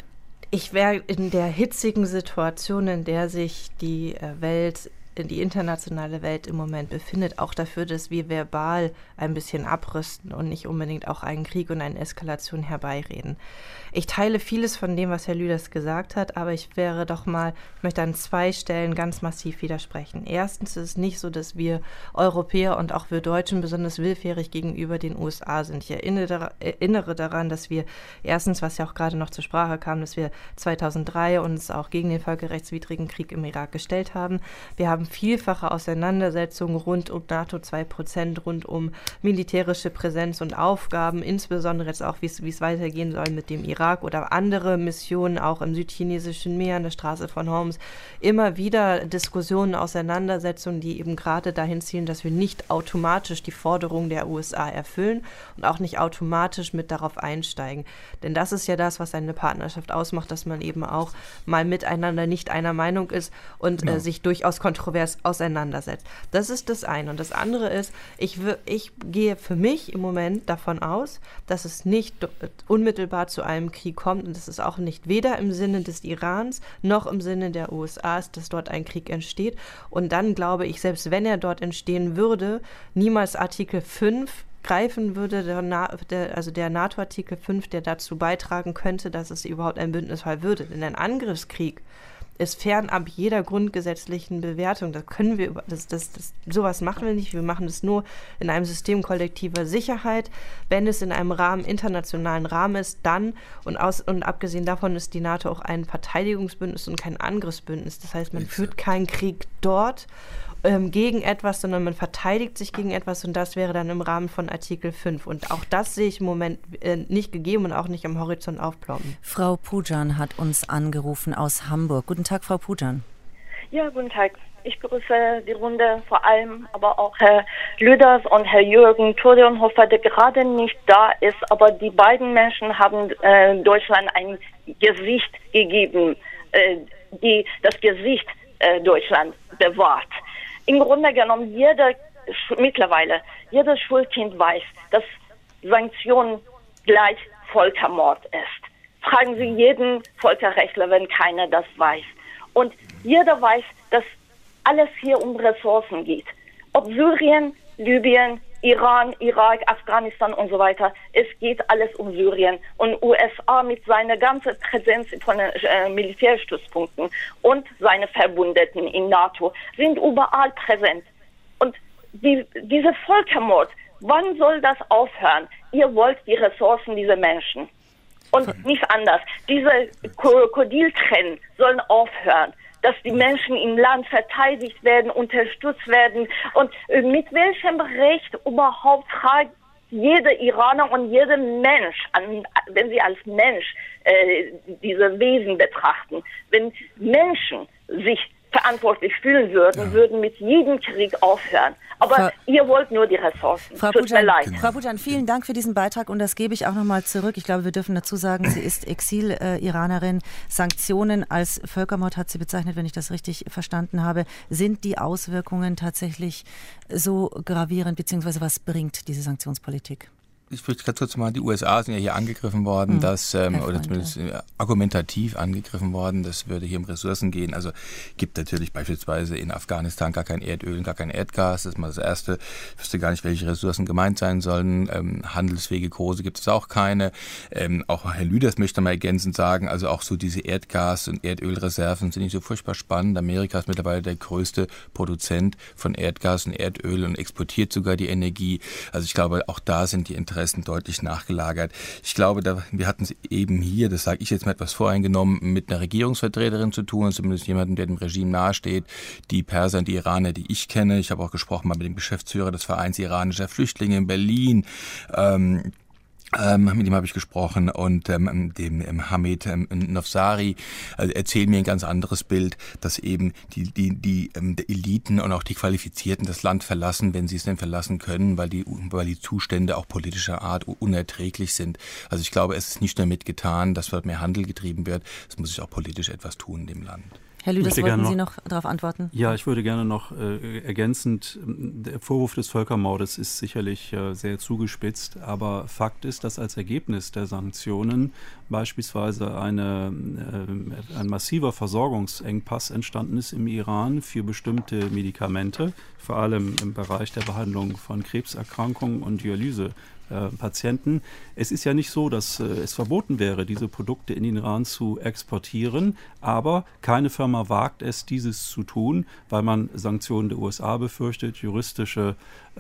ich wäre in der hitzigen Situation, in der sich die Welt, die internationale Welt im Moment befindet, auch dafür, dass wir verbal ein bisschen abrüsten und nicht unbedingt auch einen Krieg und eine Eskalation herbeireden. Ich teile vieles von dem, was Herr Lüders gesagt hat, aber ich wäre doch mal, ich möchte an zwei Stellen ganz massiv widersprechen. Erstens ist es nicht so, dass wir Europäer und auch wir Deutschen besonders willfährig gegenüber den U S A sind. Ich erinnere, erinnere daran, dass wir erstens, was ja auch gerade noch zur Sprache kam, dass wir zweitausenddrei uns auch gegen den völkerrechtswidrigen Krieg im Irak gestellt haben. Wir haben vielfache Auseinandersetzungen rund um NATO zwei Prozent, rund um militärische Präsenz und Aufgaben, insbesondere jetzt auch, wie es weitergehen soll mit dem Irak oder andere Missionen auch im südchinesischen Meer, an der Straße von Hormuz. Immer wieder Diskussionen, Auseinandersetzungen, die eben gerade dahin zielen, dass wir nicht automatisch die Forderungen der U S A erfüllen und auch nicht automatisch mit darauf einsteigen. Denn das ist ja das, was eine Partnerschaft ausmacht, dass man eben auch mal miteinander nicht einer Meinung ist und ja. äh, sich durchaus kontrovers auseinandersetzt. Das ist das eine. Und das andere ist, ich, ich gehe für mich im Moment davon aus, dass es nicht unmittelbar zu einem Krieg kommt und dass es auch nicht weder im Sinne des Irans noch im Sinne der U S A ist, dass dort ein Krieg entsteht. Und dann glaube ich, selbst wenn er dort entstehen würde, niemals Artikel fünf greifen würde, der, Na- der, also der NATO-Artikel fünf, der dazu beitragen könnte, dass es überhaupt ein Bündnisfall würde. Denn ein Angriffskrieg ist fernab jeder grundgesetzlichen Bewertung. Das können wir, das, das, das, sowas machen wir nicht. Wir machen das nur in einem System kollektiver Sicherheit. Wenn es in einem Rahmen, internationalen Rahmen ist, dann, und, aus, und abgesehen davon ist die NATO auch ein Verteidigungsbündnis und kein Angriffsbündnis. Das heißt, man führt keinen Krieg dort ähm, gegen etwas, sondern man verteidigt sich gegen etwas und das wäre dann im Rahmen von Artikel fünf. Und auch das sehe ich im Moment äh, nicht gegeben und auch nicht am Horizont aufploppen. Frau Pujan hat uns angerufen aus Hamburg. Guten Tag, Frau Pujan. Ja, guten Tag. Ich begrüße die Runde, vor allem aber auch Herr Lüders und Herr Jürgen Todenhofer, der gerade nicht da ist, aber die beiden Menschen haben äh, Deutschland ein Gesicht gegeben, äh, die das Gesicht äh, Deutschland bewahrt. Im Grunde genommen, jeder mittlerweile, jedes Schulkind weiß, dass Sanktionen gleich Völkermord ist. Fragen Sie jeden Völkerrechtler, wenn keiner das weiß. Und jeder weiß, dass alles hier um Ressourcen geht. Ob Syrien, Libyen, Iran, Irak, Afghanistan und so weiter, es geht alles um Syrien. Und U S A mit seiner ganzen Präsenz von äh, Militärstützpunkten und seine Verbündeten in NATO sind überall präsent. Und die, dieser Völkermord, wann soll das aufhören? Ihr wollt die Ressourcen dieser Menschen. Und nicht anders. Diese Krokodiltränen sollen aufhören. dass die Menschen im Land verteidigt werden, unterstützt werden. Und äh, mit welchem Recht überhaupt fragt jeder Iraner und jeder Mensch, an, wenn sie als Mensch äh, diese Wesen betrachten, wenn Menschen sich verantwortlich fühlen würden, ja. würden mit jedem Krieg aufhören. Aber Frau, ihr wollt nur die Ressourcen. Frau Tut Bucan, mir leid. Frau Bucan, vielen Dank für diesen Beitrag und das gebe ich auch nochmal zurück. Ich glaube, wir dürfen dazu sagen, sie ist Exil-Iranerin. Sanktionen als Völkermord hat sie bezeichnet, wenn ich das richtig verstanden habe. Sind die Auswirkungen tatsächlich so gravierend, beziehungsweise was bringt diese Sanktionspolitik? Ich würde ganz kurz mal, die U S A sind ja hier angegriffen worden, mhm. dass, ähm, oder zumindest ja. argumentativ angegriffen worden, das würde hier um Ressourcen gehen. Also gibt natürlich beispielsweise in Afghanistan gar kein Erdöl und gar kein Erdgas. Das ist mal das Erste. Ich wüsste gar nicht, welche Ressourcen gemeint sein sollen. Ähm, Handelswege große gibt es auch keine. Ähm, auch Herr Lüders möchte mal ergänzend sagen, also auch so diese Erdgas- und Erdölreserven sind nicht so furchtbar spannend. Amerika ist mittlerweile der größte Produzent von Erdgas und Erdöl und exportiert sogar die Energie. Also ich glaube, auch da sind die Interessen deutlich nachgelagert. Ich glaube, da, wir hatten es eben hier, das sage ich jetzt mal etwas voreingenommen, mit einer Regierungsvertreterin zu tun, zumindest jemandem, der dem Regime nahesteht. Die Perser und die Iraner, die ich kenne, ich habe auch gesprochen mal mit dem Geschäftsführer des Vereins iranischer Flüchtlinge in Berlin, ähm, Ähm, mit ihm habe ich gesprochen und ähm, dem ähm, Hamid ähm, Nofsari also erzählen mir ein ganz anderes Bild, dass eben die, die, die, ähm, die Eliten und auch die Qualifizierten das Land verlassen, wenn sie es denn verlassen können, weil die, weil die Zustände auch politischer Art unerträglich sind. Also ich glaube, es ist nicht damit getan, dass dort mehr Handel getrieben wird. Es muss sich auch politisch etwas tun in dem Land. Herr Lüders, wollten Sie noch darauf antworten? Ja, ich würde gerne noch äh, ergänzend, der Vorwurf des Völkermordes ist sicherlich äh, sehr zugespitzt, aber Fakt ist, dass als Ergebnis der Sanktionen beispielsweise eine, äh, ein massiver Versorgungsengpass entstanden ist im Iran für bestimmte Medikamente, vor allem im Bereich der Behandlung von Krebserkrankungen und Dialyse. Patienten. Es ist ja nicht so, dass äh, es verboten wäre, diese Produkte in den Iran zu exportieren, aber keine Firma wagt es, dieses zu tun, weil man Sanktionen der U S A befürchtet, juristische,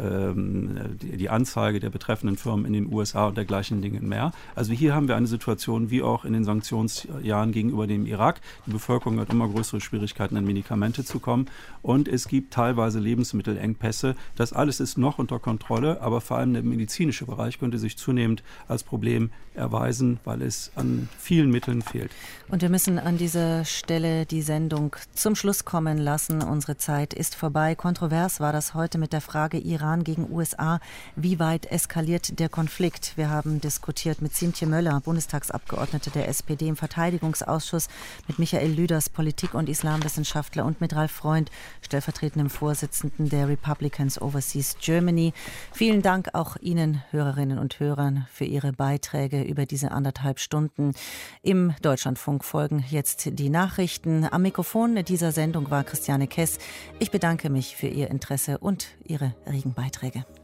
ähm, die, die Anzeige der betreffenden Firmen in den U S A und dergleichen Dinge mehr. Also hier haben wir eine Situation wie auch in den Sanktionsjahren gegenüber dem Irak. Die Bevölkerung hat immer größere Schwierigkeiten, an Medikamente zu kommen und es gibt teilweise Lebensmittelengpässe. Das alles ist noch unter Kontrolle, aber vor allem der medizinische Bereich könnte sich zunehmend als Problem erweisen, weil es an vielen Mitteln fehlt. Und wir müssen an dieser Stelle die Sendung zum Schluss kommen lassen. Unsere Zeit ist vorbei. Kontrovers war das heute mit der Frage Iran gegen U S A. Wie weit eskaliert der Konflikt? Wir haben diskutiert mit Siemtje Möller, Bundestagsabgeordnete der S P D im Verteidigungsausschuss, mit Michael Lüders, Politik- und Islamwissenschaftler und mit Ralf Freund, stellvertretendem Vorsitzenden der Republicans Overseas Germany. Vielen Dank auch Ihnen, Hörerinnen und Hörern, für Ihre Beiträge über diese anderthalb Stunden. Im Deutschlandfunk folgen jetzt die Nachrichten. Am Mikrofon dieser Sendung war Christiane Kess. Ich bedanke mich für Ihr Interesse und Ihre regen Beiträge.